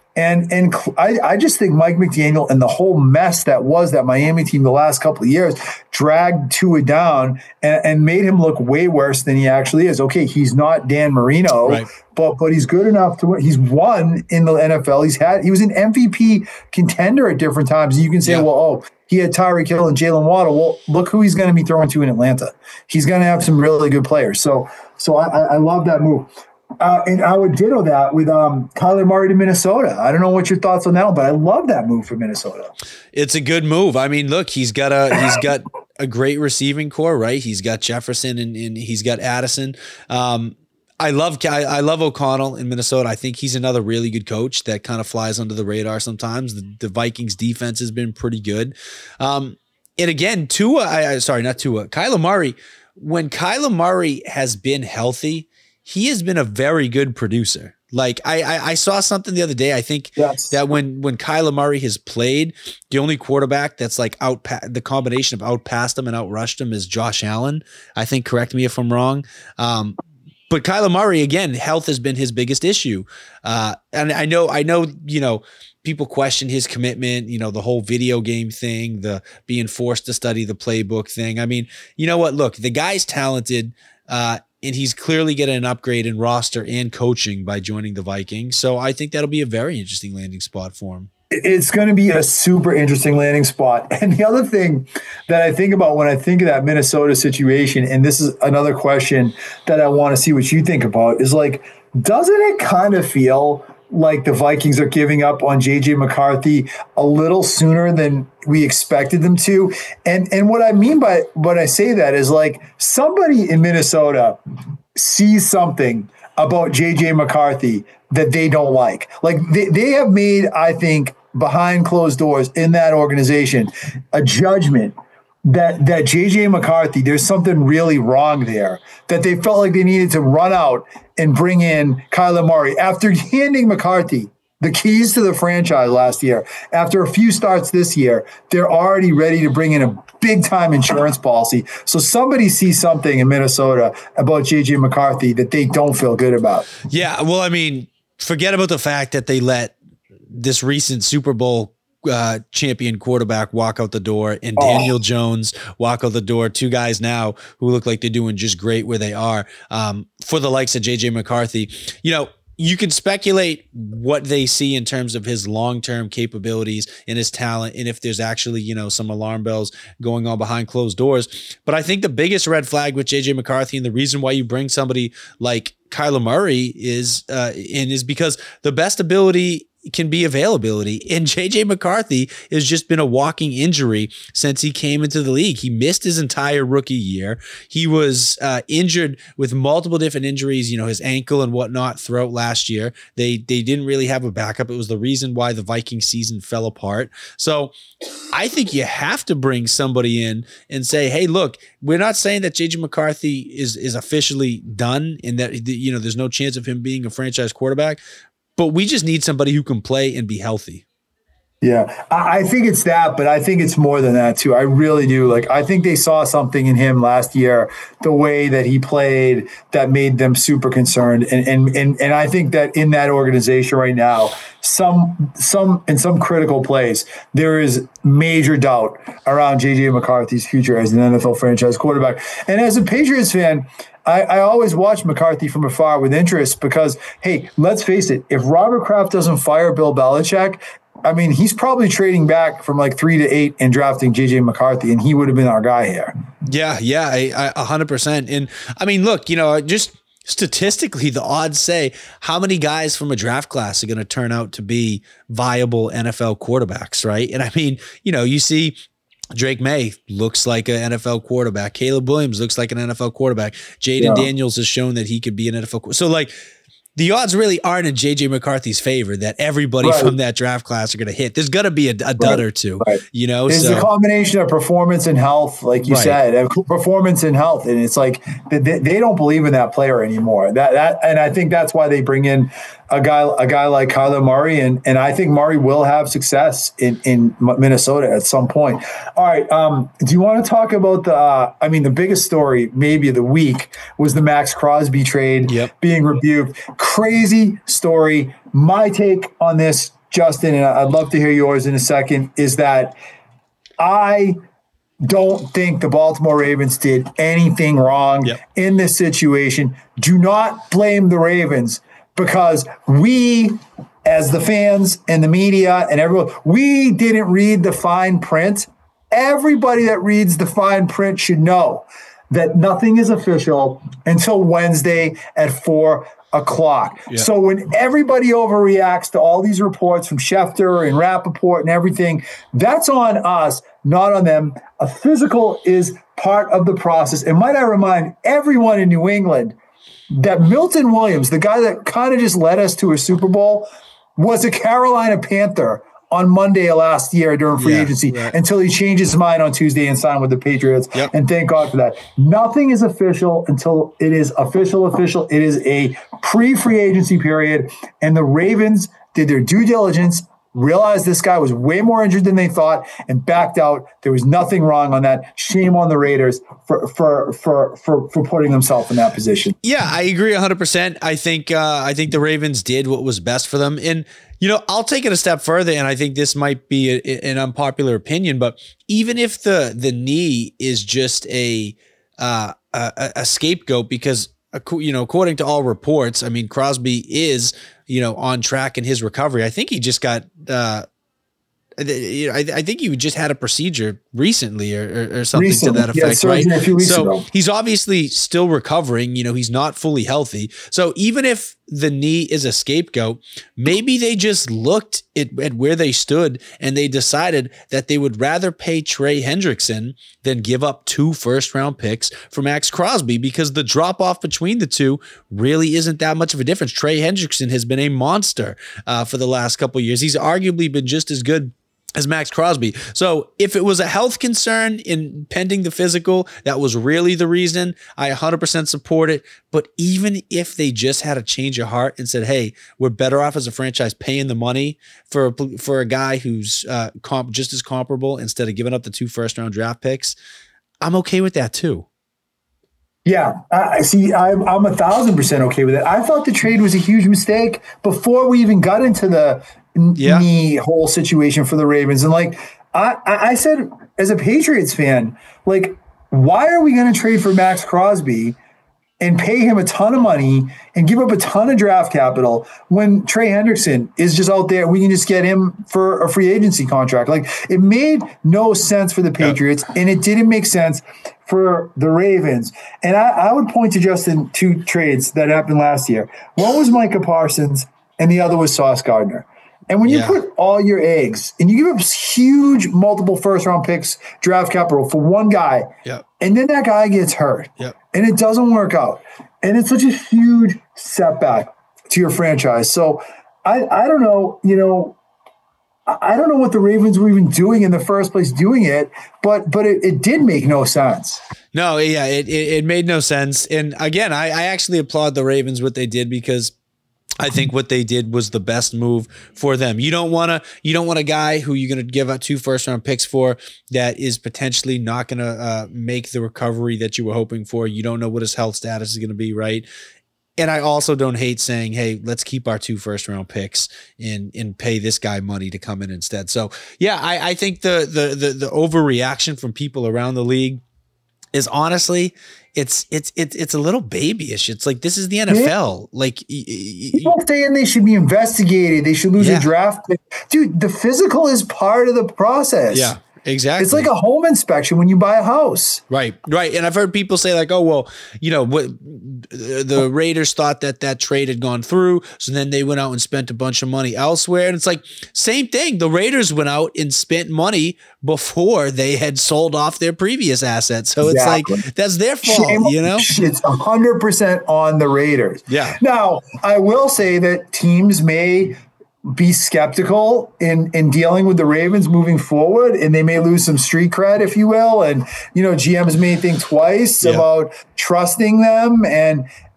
And and I, I just think Mike McDaniel and the whole mess that was that Miami team the last couple of years dragged Tua down and, and made him look way worse than he actually is. Okay, he's not Dan Marino, right. but but he's good enough to win. He's won in the N F L. He's had he was an M V P contender at different times. And you can say, yeah. well, oh, he had Tyreek Hill and Jalen Waddle. Well, look who he's going to be throwing to in Atlanta. He's going to have some really good players. So so I, I love that move. Uh, and I would ditto that with um, Kyler Murray to Minnesota. I don't know what your thoughts on that, but I love that move for Minnesota. It's a good move. I mean, look, he's got a he's got a great receiving core, right? He's got Jefferson and, and he's got Addison. Um, I love I, I love O'Connell in Minnesota. I think he's another really good coach that kind of flies under the radar sometimes. The, the Vikings defense has been pretty good. Um, and again, Tua, I, I sorry, not Tua, Kyler Murray. When Kyler Murray has been healthy, he has been a very good producer. Like I, I, I saw something the other day. I think yes. that when when Kyler Murray has played, the only quarterback that's like out the combination of out passed him and out rushed him is Josh Allen. I think. Correct me if I'm wrong. Um, but Kyler Murray, again, health has been his biggest issue. Uh, and I know, I know, you know, people question his commitment. You know, the whole video game thing, the being forced to study the playbook thing. I mean, you know what? Look, the guy's talented. Uh, And he's clearly getting an upgrade in roster and coaching by joining the Vikings. So I think that'll be a very interesting landing spot for him. It's going to be a super interesting landing spot. And the other thing that I think about when I think of that Minnesota situation, and this is another question that I want to see what you think about, is like, doesn't it kind of feel like the Vikings are giving up on J J McCarthy a little sooner than we expected them to? And and what I mean by when I say that is like somebody in Minnesota sees something about J J McCarthy that they don't like. Like they, they have made, I think, behind closed doors in that organization, a judgment that that J J McCarthy, there's something really wrong there, that they felt like they needed to run out and bring in Kyler Murray after handing McCarthy the keys to the franchise last year. After a few starts this year, they're already ready to bring in a big-time insurance policy. So somebody sees something in Minnesota about J J McCarthy that they don't feel good about. Yeah, well, I mean, forget about the fact that they let this recent Super Bowl Uh, champion quarterback walk out the door and Daniel oh. Jones walk out the door. Two guys now who look like they're doing just great where they are. Um, for the likes of J J McCarthy, you know, you can speculate what they see in terms of his long-term capabilities and his talent, and if there's actually, you know, some alarm bells going on behind closed doors. But I think the biggest red flag with J J McCarthy, and the reason why you bring somebody like Kyler Murray is uh, in is because the best ability can be availability. And J J McCarthy has just been a walking injury since he came into the league. He missed his entire rookie year. He was uh, injured with multiple different injuries, you know, his ankle and whatnot throughout last year. They they didn't really have a backup. It was the reason why the Viking season fell apart. So I think you have to bring somebody in and say, hey, look, we're not saying that J J McCarthy is, is officially done and that, you know, there's no chance of him being a franchise quarterback, but we just need somebody who can play and be healthy. Yeah, I think it's that, but I think it's more than that too. I really do. Like, I think they saw something in him last year, the way that he played, that made them super concerned. And and and and I think that in that organization right now, some some in some critical place, there is major doubt around J J McCarthy's future as an N F L franchise quarterback. And as a Patriots fan, I, I always watch McCarthy from afar with interest because, hey, let's face it, if Robert Kraft doesn't fire Bill Belichick, I mean, he's probably trading back from like three to eight and drafting J J McCarthy, and he would have been our guy here. Yeah, yeah, a hundred percent. And I mean, look, you know, just statistically, the odds say how many guys from a draft class are going to turn out to be viable N F L quarterbacks, right? And I mean, you know, you see Drake May looks like an N F L quarterback. Caleb Williams looks like an N F L quarterback. Jaden yeah. Daniels has shown that he could be an N F L quarterback. So like, the odds really aren't in J J McCarthy's favor that everybody right. from that draft class are going to hit. There's got to be a, a dud right. or two, right. you know? It's so. a combination of performance and health, like you right. said, performance and health. And it's like they, they don't believe in that player anymore. That that, And I think that's why they bring in a guy a guy like Kyler Murray. And, and I think Murray will have success in, in Minnesota at some point. All right. Um, do you want to talk about the, uh, I mean, the biggest story maybe of the week was the Max Crosby trade yep. being rebuked. Crazy story. My take on this, Justin, and I'd love to hear yours in a second, is that I don't think the Baltimore Ravens did anything wrong yep. in this situation. Do not blame the Ravens, because we, as the fans and the media and everyone, we didn't read the fine print. Everybody that reads the fine print should know that nothing is official until Wednesday at four o'clock. Yeah. So when everybody overreacts to all these reports from Schefter and Rappaport and everything, that's on us, not on them. A physical is part of the process. And might I remind everyone in New England that Milton Williams, the guy that kind of just led us to a Super Bowl, was a Carolina Panther on Monday of last year during free yeah, agency right. until he changed his mind on Tuesday and signed with the Patriots. Yep. And thank God for that. Nothing is official until it is official, official. It is a pre-free agency period. And the Ravens did their due diligence, realized this guy was way more injured than they thought, and backed out. There was nothing wrong on that. Shame on the Raiders for for for for, for putting themselves in that position. Yeah, I agree one hundred percent. I think uh, I think the Ravens did what was best for them. And you know, I'll take it a step further, and I think this might be a, an unpopular opinion, but even if the the knee is just a uh, a, a scapegoat, because you know, according to all reports, I mean, Crosby is, you know, on track in his recovery. I think he just got, uh, I, I think he just had a procedure recently or, or, or something recently. to that effect, yeah, right? A few weeks so ago. He's obviously still recovering. You know, he's not fully healthy. So even if the knee is a scapegoat, maybe they just looked at, at where they stood and they decided that they would rather pay Trey Hendrickson than give up two first round picks for Max Crosby, because the drop off between the two really isn't that much of a difference. Trey Hendrickson has been a monster uh, for the last couple of years. He's arguably been just as good as Max Crosby. So if it was a health concern in pending the physical, that was really the reason, I one hundred percent support it. But even if they just had a change of heart and said, hey, we're better off as a franchise paying the money for, for a guy who's uh, comp, just as comparable instead of giving up the two first round draft picks, I'm okay with that too. Yeah, I see. I'm, I'm a thousand percent okay with it. I thought the trade was a huge mistake before we even got into the yeah. knee whole situation for the Ravens. And like I, I said, as a Patriots fan, like, why are we going to trade for Max Crosby and pay him a ton of money and give up a ton of draft capital when Trey Hendrickson is just out there? We can just get him for a free agency contract. Like, it made no sense for the Patriots, yeah. and it didn't make sense for the Ravens. And I, I would point to Justin two trades that happened last year. One was Micah Parsons, and the other was Sauce Gardner. And when you yeah. put all your eggs and you give up huge multiple first round picks, draft capital for one guy, yep. and then that guy gets hurt yep. and it doesn't work out, and it's such a huge setback to your franchise. So I, I don't know, you know, I don't know what the Ravens were even doing in the first place doing it, but but it, it did make no sense. No, yeah, it, it, it made no sense. And again, I, I actually applaud the Ravens what they did, because I think what they did was the best move for them. You don't want to, you don't want a guy who you're going to give out two first round picks for that is potentially not going to uh, make the recovery that you were hoping for. You don't know what his health status is going to be, right? And I also don't hate saying, hey, let's keep our two first round picks and and pay this guy money to come in instead. So yeah, I, I think the the the the overreaction from people around the league is honestly, it's it's it's it's a little babyish. It's like, this is the N F L. Like, people saying they should be investigated, they should lose yeah. a draft pick. Dude, the physical is part of the process. Yeah. Exactly. It's like a home inspection when you buy a house. Right, right. And I've heard people say like, oh, well, you know, what the Raiders thought that that trade had gone through, so then they went out and spent a bunch of money elsewhere. And it's like, same thing. The Raiders went out and spent money before they had sold off their previous assets. So exactly. It's like, that's their fault, Shame, you know? It's one hundred percent on the Raiders. Yeah. Now, I will say that teams may be skeptical in, in dealing with the Ravens moving forward, and they may lose some street cred, if you will. And, you know, G Ms may think twice yeah. about trusting them. And,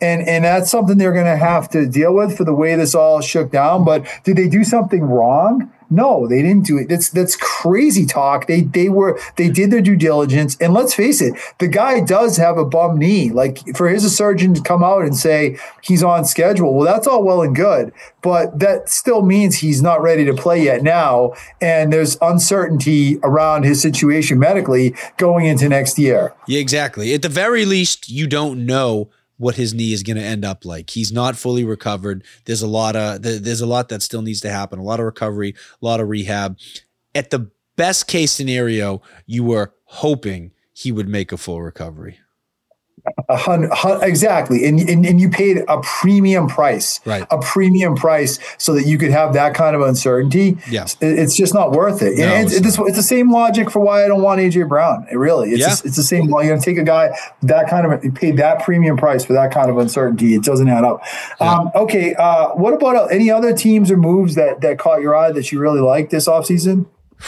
And and that's something they're going to have to deal with for the way this all shook down. But did they do something wrong? No, they didn't do it. That's that's crazy talk. They they were they did their due diligence. And let's face it, the guy does have a bum knee. Like, for his surgeon to come out and say he's on schedule, well, that's all well and good, but that still means he's not ready to play yet now. And there's uncertainty around his situation medically going into next year. Yeah, exactly. At the very least, you don't know what his knee is going to end up like. He's not fully recovered. There's a lot of there's a lot that still needs to happen. A lot of recovery, a lot of rehab. At the best case scenario, you were hoping he would make a full recovery. A hundred, exactly. And, and and you paid a premium price, right? A premium price so that you could have that kind of uncertainty. Yeah. It's just not worth it. No, and it's, it's, it's, it's the same logic for why I don't want A J Brown. It really, it's, yeah. just, it's the same. You're going to take a guy that kind of, you paid that premium price for that kind of uncertainty. It doesn't add up. Yeah. Um, okay. Uh, what about any other teams or moves that, that caught your eye that you really liked this offseason?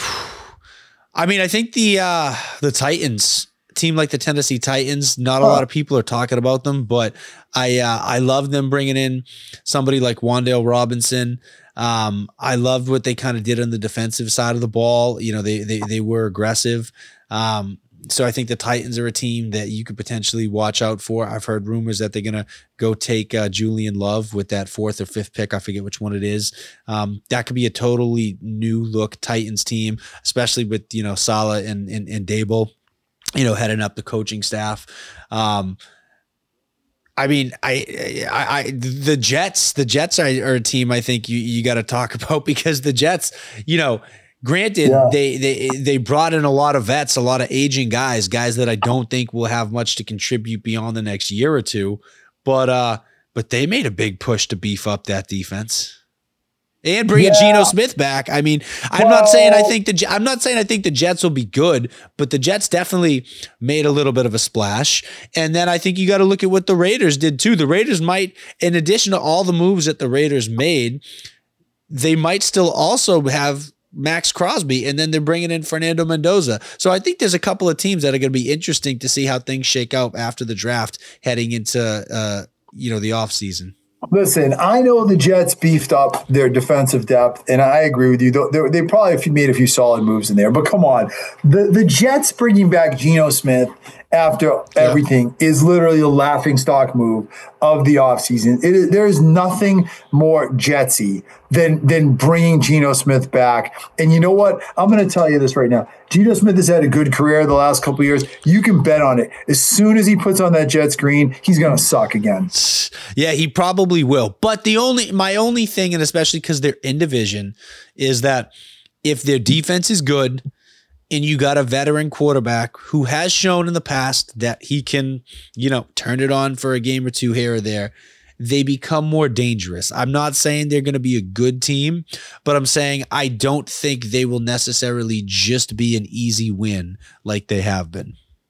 I mean, I think the, uh, the Titans, team like the Tennessee Titans, not a huh. lot of people are talking about them, but I uh, I love them bringing in somebody like Wan'Dale Robinson. Um, I loved what they kind of did on the defensive side of the ball. You know, they they they were aggressive. Um, so I think the Titans are a team that you could potentially watch out for. I've heard rumors that they're going to go take uh, Julian Love with that fourth or fifth pick. I forget which one it is. Um, that could be a totally new look Titans team, especially with, you know, Saleh and, and, and Dable, you know, heading up the coaching staff. Um, I mean, I, I, I, the Jets, the Jets are, are a team I think you, you got to talk about, because the Jets, you know, granted, yeah. they, they, they brought in a lot of vets, a lot of aging guys, guys that I don't think will have much to contribute beyond the next year or two, but, uh, but they made a big push to beef up that defense. And bringing yeah. Geno Smith back. I mean, I'm well, not saying I think the I'm not saying I think the Jets will be good, but the Jets definitely made a little bit of a splash. And then I think you got to look at what the Raiders did too. The Raiders might, in addition to all the moves that the Raiders made, they might still also have Max Crosby, and then they're bringing in Fernando Mendoza. So I think there's a couple of teams that are going to be interesting to see how things shake out after the draft, heading into uh, you know the offseason. Listen, I know the Jets beefed up their defensive depth, and I agree with you. They, they probably made a few solid moves in there, but come on. The, the Jets bringing back Geno Smith after everything yeah. is literally a laughingstock move of the offseason. It is, there is nothing more Jetsy than, than bringing Geno Smith back. And you know what? I'm going to tell you this right now. Geno Smith has had a good career the last couple of years. You can bet on it. As soon as he puts on that Jets green, he's going to suck again. Yeah, he probably will. But the only my only thing, and especially because they're in division, is that if their defense is good and you got a veteran quarterback who has shown in the past that he can, you know, turn it on for a game or two here or there, they become more dangerous. I'm not saying they're going to be a good team, but I'm saying I don't think they will necessarily just be an easy win like they have been.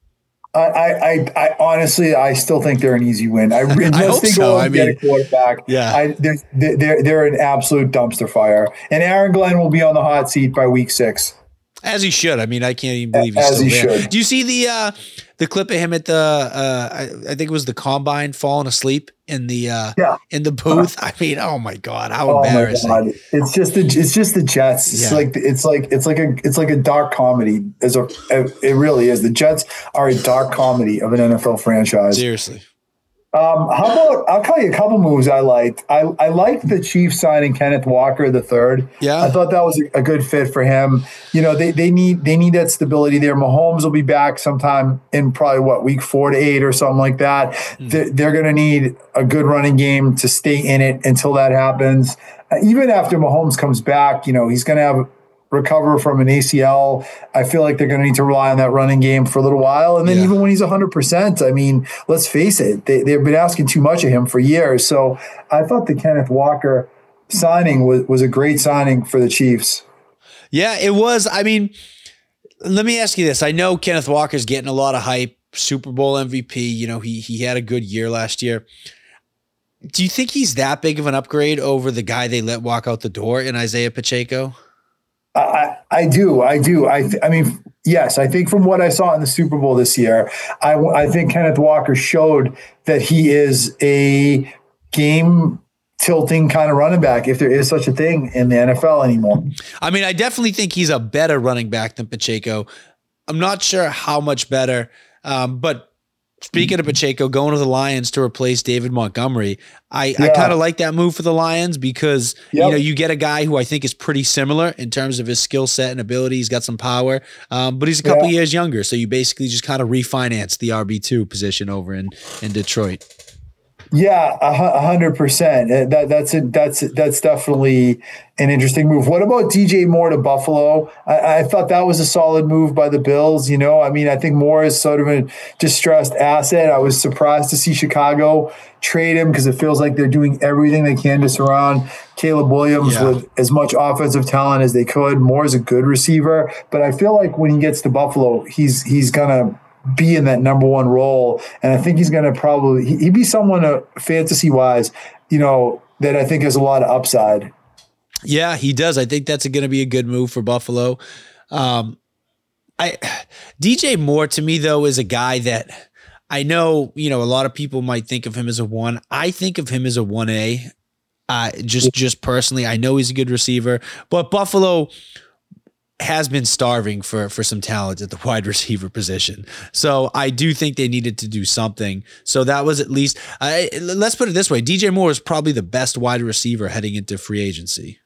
I, I, I honestly, I still think they're an easy win. I, I hope they so. go and I get mean, a quarterback. Yeah, I, they're, they're they're an absolute dumpster fire. And Aaron Glenn will be on the hot seat by week six. As he should. I mean, I can't even believe he's As still he there. Should. Do you see the uh, the clip of him at the uh, I, I think it was the combine falling asleep in the uh, yeah. in the booth? I mean, oh my god, how oh embarrassing! My God. It's just the it's just the Jets. It's yeah. like it's like it's like a it's like a dark comedy. As a it really is. The Jets are a dark comedy of an N F L franchise. Seriously. Um, how about, I'll tell you a couple moves I liked. I, I liked the Chiefs signing Kenneth Walker the third. Yeah. I thought that was a, a good fit for him. You know, they, they need, they need that stability there. Mahomes will be back sometime in probably what, week four to eight or something like that. Mm. They're, they're going to need a good running game to stay in it until that happens. Uh, even after Mahomes comes back, you know, he's going to have recover from an A C L. I feel like they're going to need to rely on that running game for a little while. And then yeah. even when he's one hundred percent, I mean, let's face it, they, they've been asking too much of him for years. So I thought the Kenneth Walker signing was, was a great signing for the Chiefs. Yeah, it was. I mean, let me ask you this. I know Kenneth Walker's getting a lot of hype, Super Bowl M V P. You know, he he had a good year last year. Do you think he's that big of an upgrade over the guy they let walk out the door in Isaiah Pacheco? I, I do. I do. I I mean, Yes, I think from what I saw in the Super Bowl this year, I, I think Kenneth Walker showed that he is a game tilting kind of running back, if there is such a thing in the N F L anymore. I mean, I definitely think he's a better running back than Pacheco. I'm not sure how much better, um, but speaking of Pacheco, going to the Lions to replace David Montgomery, I, yeah. I kind of like that move for the Lions because yep. you know you get a guy who I think is pretty similar in terms of his skill set and ability. He's got some power, um, but he's a couple yeah. years younger, so you basically just kind of refinance the R B two position over in in Detroit. Yeah, a hundred percent. That that's a, that's that's definitely an interesting move. What about D J Moore to Buffalo? I, I thought that was a solid move by the Bills. You know, I mean, I think Moore is sort of a distressed asset. I was surprised to see Chicago trade him because it feels like they're doing everything they can to surround Caleb Williams yeah. with as much offensive talent as they could. Moore is a good receiver, but I feel like when he gets to Buffalo, he's he's gonna be in that number one role. And I think he's going to probably, he'd be someone uh, fantasy wise, you know, that I think has a lot of upside. Yeah, he does. I think that's going to be a good move for Buffalo. Um, I, D J Moore to me though, is a guy that I know, you know, a lot of people might think of him as a one. I think of him as a one A, uh, just, just personally. I know he's a good receiver, but Buffalo has been starving for for some talent at the wide receiver position. So I do think they needed to do something. So that was at least, uh, let's put it this way. D J Moore is probably the best wide receiver heading into free agency.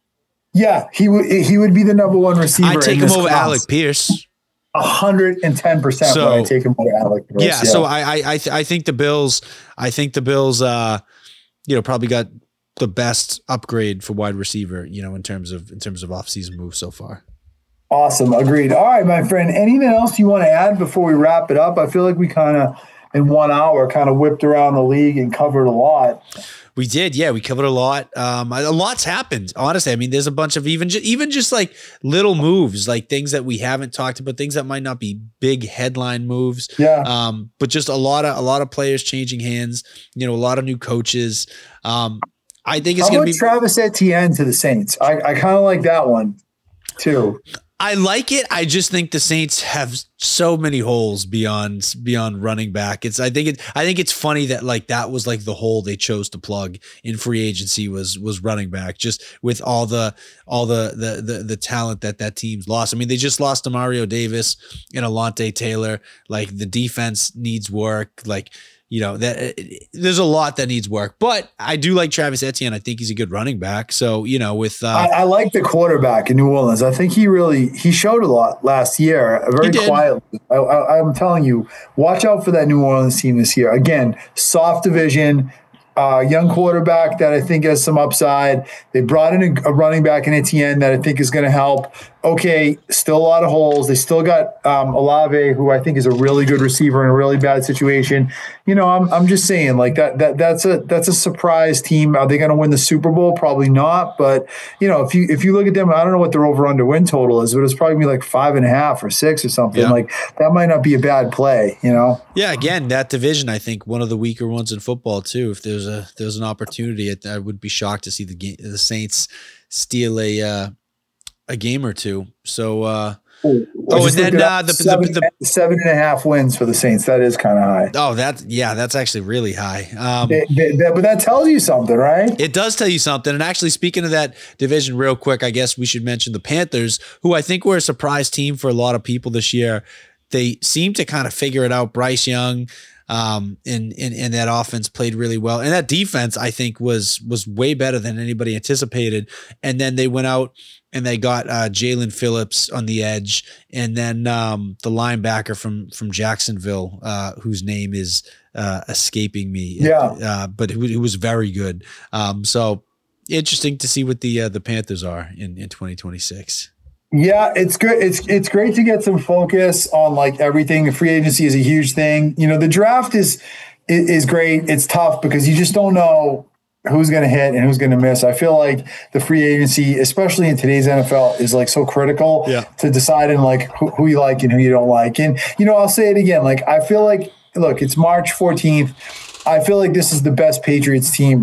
Yeah, he would he would be the number one receiver. I take in him this over class. Alec Pierce. A hundred and ten percent. So I take him over Alec Pierce. Yeah, yeah. So I I I, th- I think the Bills. I think the Bills. Uh, you know, probably got the best upgrade for wide receiver. You know, in terms of in terms of offseason moves so far. Awesome. Agreed. All right, my friend. Anything else you want to add before we wrap it up? I feel like we kind of, in one hour, kind of whipped around the league and covered a lot. We did. Yeah, we covered a lot. Um, a lot's happened, honestly. I mean, there's a bunch of even, ju- even just like little moves, like things that we haven't talked about, things that might not be big headline moves. Yeah. Um, but just a lot of, a lot of players changing hands, you know, a lot of new coaches. Um, I think it's going to be Travis Etienne to the Saints. I, I kind of like that one too. I like it. I just think the Saints have so many holes beyond beyond running back. It's I think it I think it's funny that like that was like the hole they chose to plug in free agency was was running back, just with all the all the the the, the talent that that team's lost. I mean, they just lost to Mario Davis and Alontae Taylor. Like the defense needs work. Like, you know, that there's a lot that needs work, but I do like Travis Etienne. I think he's a good running back. So, you know, with, uh, I, I like the quarterback in New Orleans. I think he really, he showed a lot last year, very quietly. I, I, I'm telling you, watch out for that New Orleans team this year. Again, soft division, uh, young quarterback that I think has some upside. They brought in a, a running back in Etienne that I think is going to help. Okay, still a lot of holes. They still got um, Olave, who I think is a really good receiver in a really bad situation. You know, I'm I'm just saying, like that that that's a that's a surprise team. Are they going to win the Super Bowl? Probably not. But you know, if you if you look at them, I don't know what their over under win total is, but it's probably gonna be like five and a half or six or something. Yeah. Like that might not be a bad play. You know? Yeah. Again, that division, I think one of the weaker ones in football too. If there's a there's an opportunity, I would be shocked to see the game, the Saints steal a. Uh, a game or two. So, uh, oh, oh and then uh, the, seven, the, the seven and a half wins for the Saints. That is kind of high. Oh, that, yeah, that's actually really high. Um, they, they, they, but that tells you something, right? It does tell you something. And actually, speaking of that division real quick, I guess we should mention the Panthers, who I think were a surprise team for a lot of people this year. They seem to kind of figure it out. Bryce Young, Um, and, and, and that offense played really well. And that defense, I think, was was way better than anybody anticipated. And then they went out and they got uh, Jalen Phillips on the edge. And then um, the linebacker from from Jacksonville, uh, whose name is uh, escaping me. Yeah. Uh, but who, who was very good. Um, so interesting to see what the uh, the Panthers are in, in twenty twenty-six. Yeah, it's good. It's it's great to get some focus on like everything. The free agency is a huge thing. You know, the draft is is, is great. It's tough because you just don't know who's going to hit and who's going to miss. I feel like the free agency, especially in today's N F L, is like so critical yeah. to deciding like who, who you like and who you don't like. And you know, I'll say it again. Like I feel like, look, it's March fourteenth. I feel like this is the best Patriots team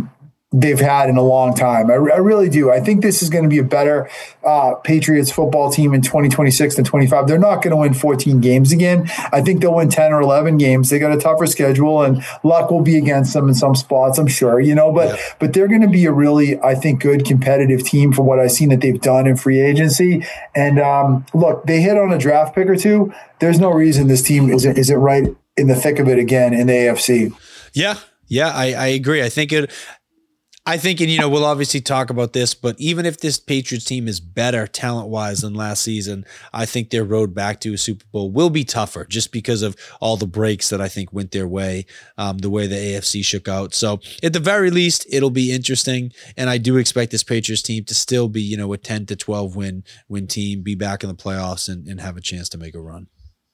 they've had in a long time. I, I really do. I think this is going to be a better uh, Patriots football team in twenty twenty-six than twenty-five. They're not going to win fourteen games again. I think they'll win ten or eleven games. They got a tougher schedule, and luck will be against them in some spots, I'm sure, you know, but, yeah. but they're going to be a really, I think, good competitive team for what I've seen that they've done in free agency. And um, look, they hit on a draft pick or two. There's no reason this team isn't, isn't right in the thick of it again in the A F C. Yeah. Yeah. I, I agree. I think it, I think, and you know, we'll obviously talk about this, but even if this Patriots team is better talent-wise than last season, I think their road back to a Super Bowl will be tougher just because of all the breaks that I think went their way, um, the way the A F C shook out. So at the very least, it'll be interesting, and I do expect this Patriots team to still be, you know, a ten to twelve win win team, be back in the playoffs, and, and have a chance to make a run.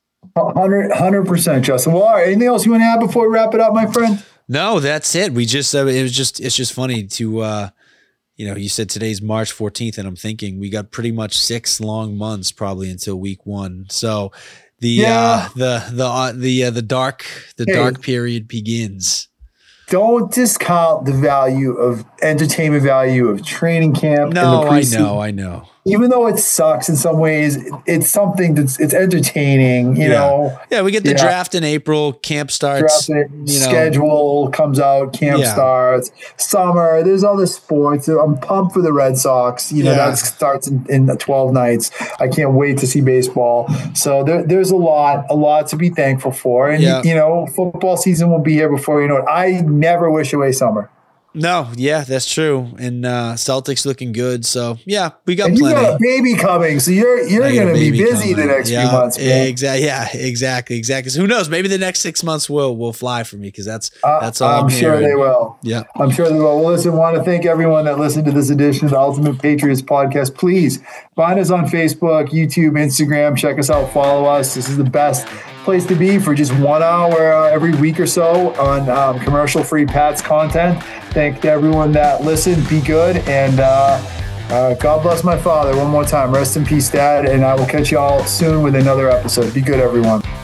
one hundred percent, Justin. Well, all right, anything else you want to add before we wrap it up, my friend? No, that's it. We just, uh, it was just, it's just funny to, uh, you know, you said today's March fourteenth, and I'm thinking we got pretty much six long months probably until week one. So the, yeah. uh, the, the, uh, the, uh, the dark, the hey, dark period begins. Don't discount the value of entertainment value of training camp. No, I know, I know. Even though it sucks in some ways, it's something that's it's entertaining, you yeah. know. Yeah, we get the yeah. draft in April, camp starts. Draft, you know. Schedule comes out, camp yeah. starts, summer. There's other sports. I'm pumped for the Red Sox. You know, yeah. that starts in, in twelve nights. I can't wait to see baseball. So there, there's a lot, a lot to be thankful for. And yeah. you know, football season will be here before you know it. I never wish away summer. No, yeah, that's true. And uh, Celtics looking good. So yeah, we got and plenty. You got a baby coming, so you're you're going to be busy coming. the next yeah, few months. Exactly. Yeah, exactly, exactly. So who knows? Maybe the next six months will will fly for me because that's uh, that's all. I'm, I'm sure they will. Yeah, I'm sure they will. Well, listen, want to thank everyone that listened to this edition of the Ultimate Patriots Podcast. Please find us on Facebook, YouTube, Instagram. Check us out. Follow us. This is the best place to be for just one hour uh, every week or so on um, commercial-free Pats content. Thank to everyone that listened. Be good, and uh, uh, God bless my father one more time. Rest in peace, Dad, and I will catch you all soon with another episode. Be good, everyone.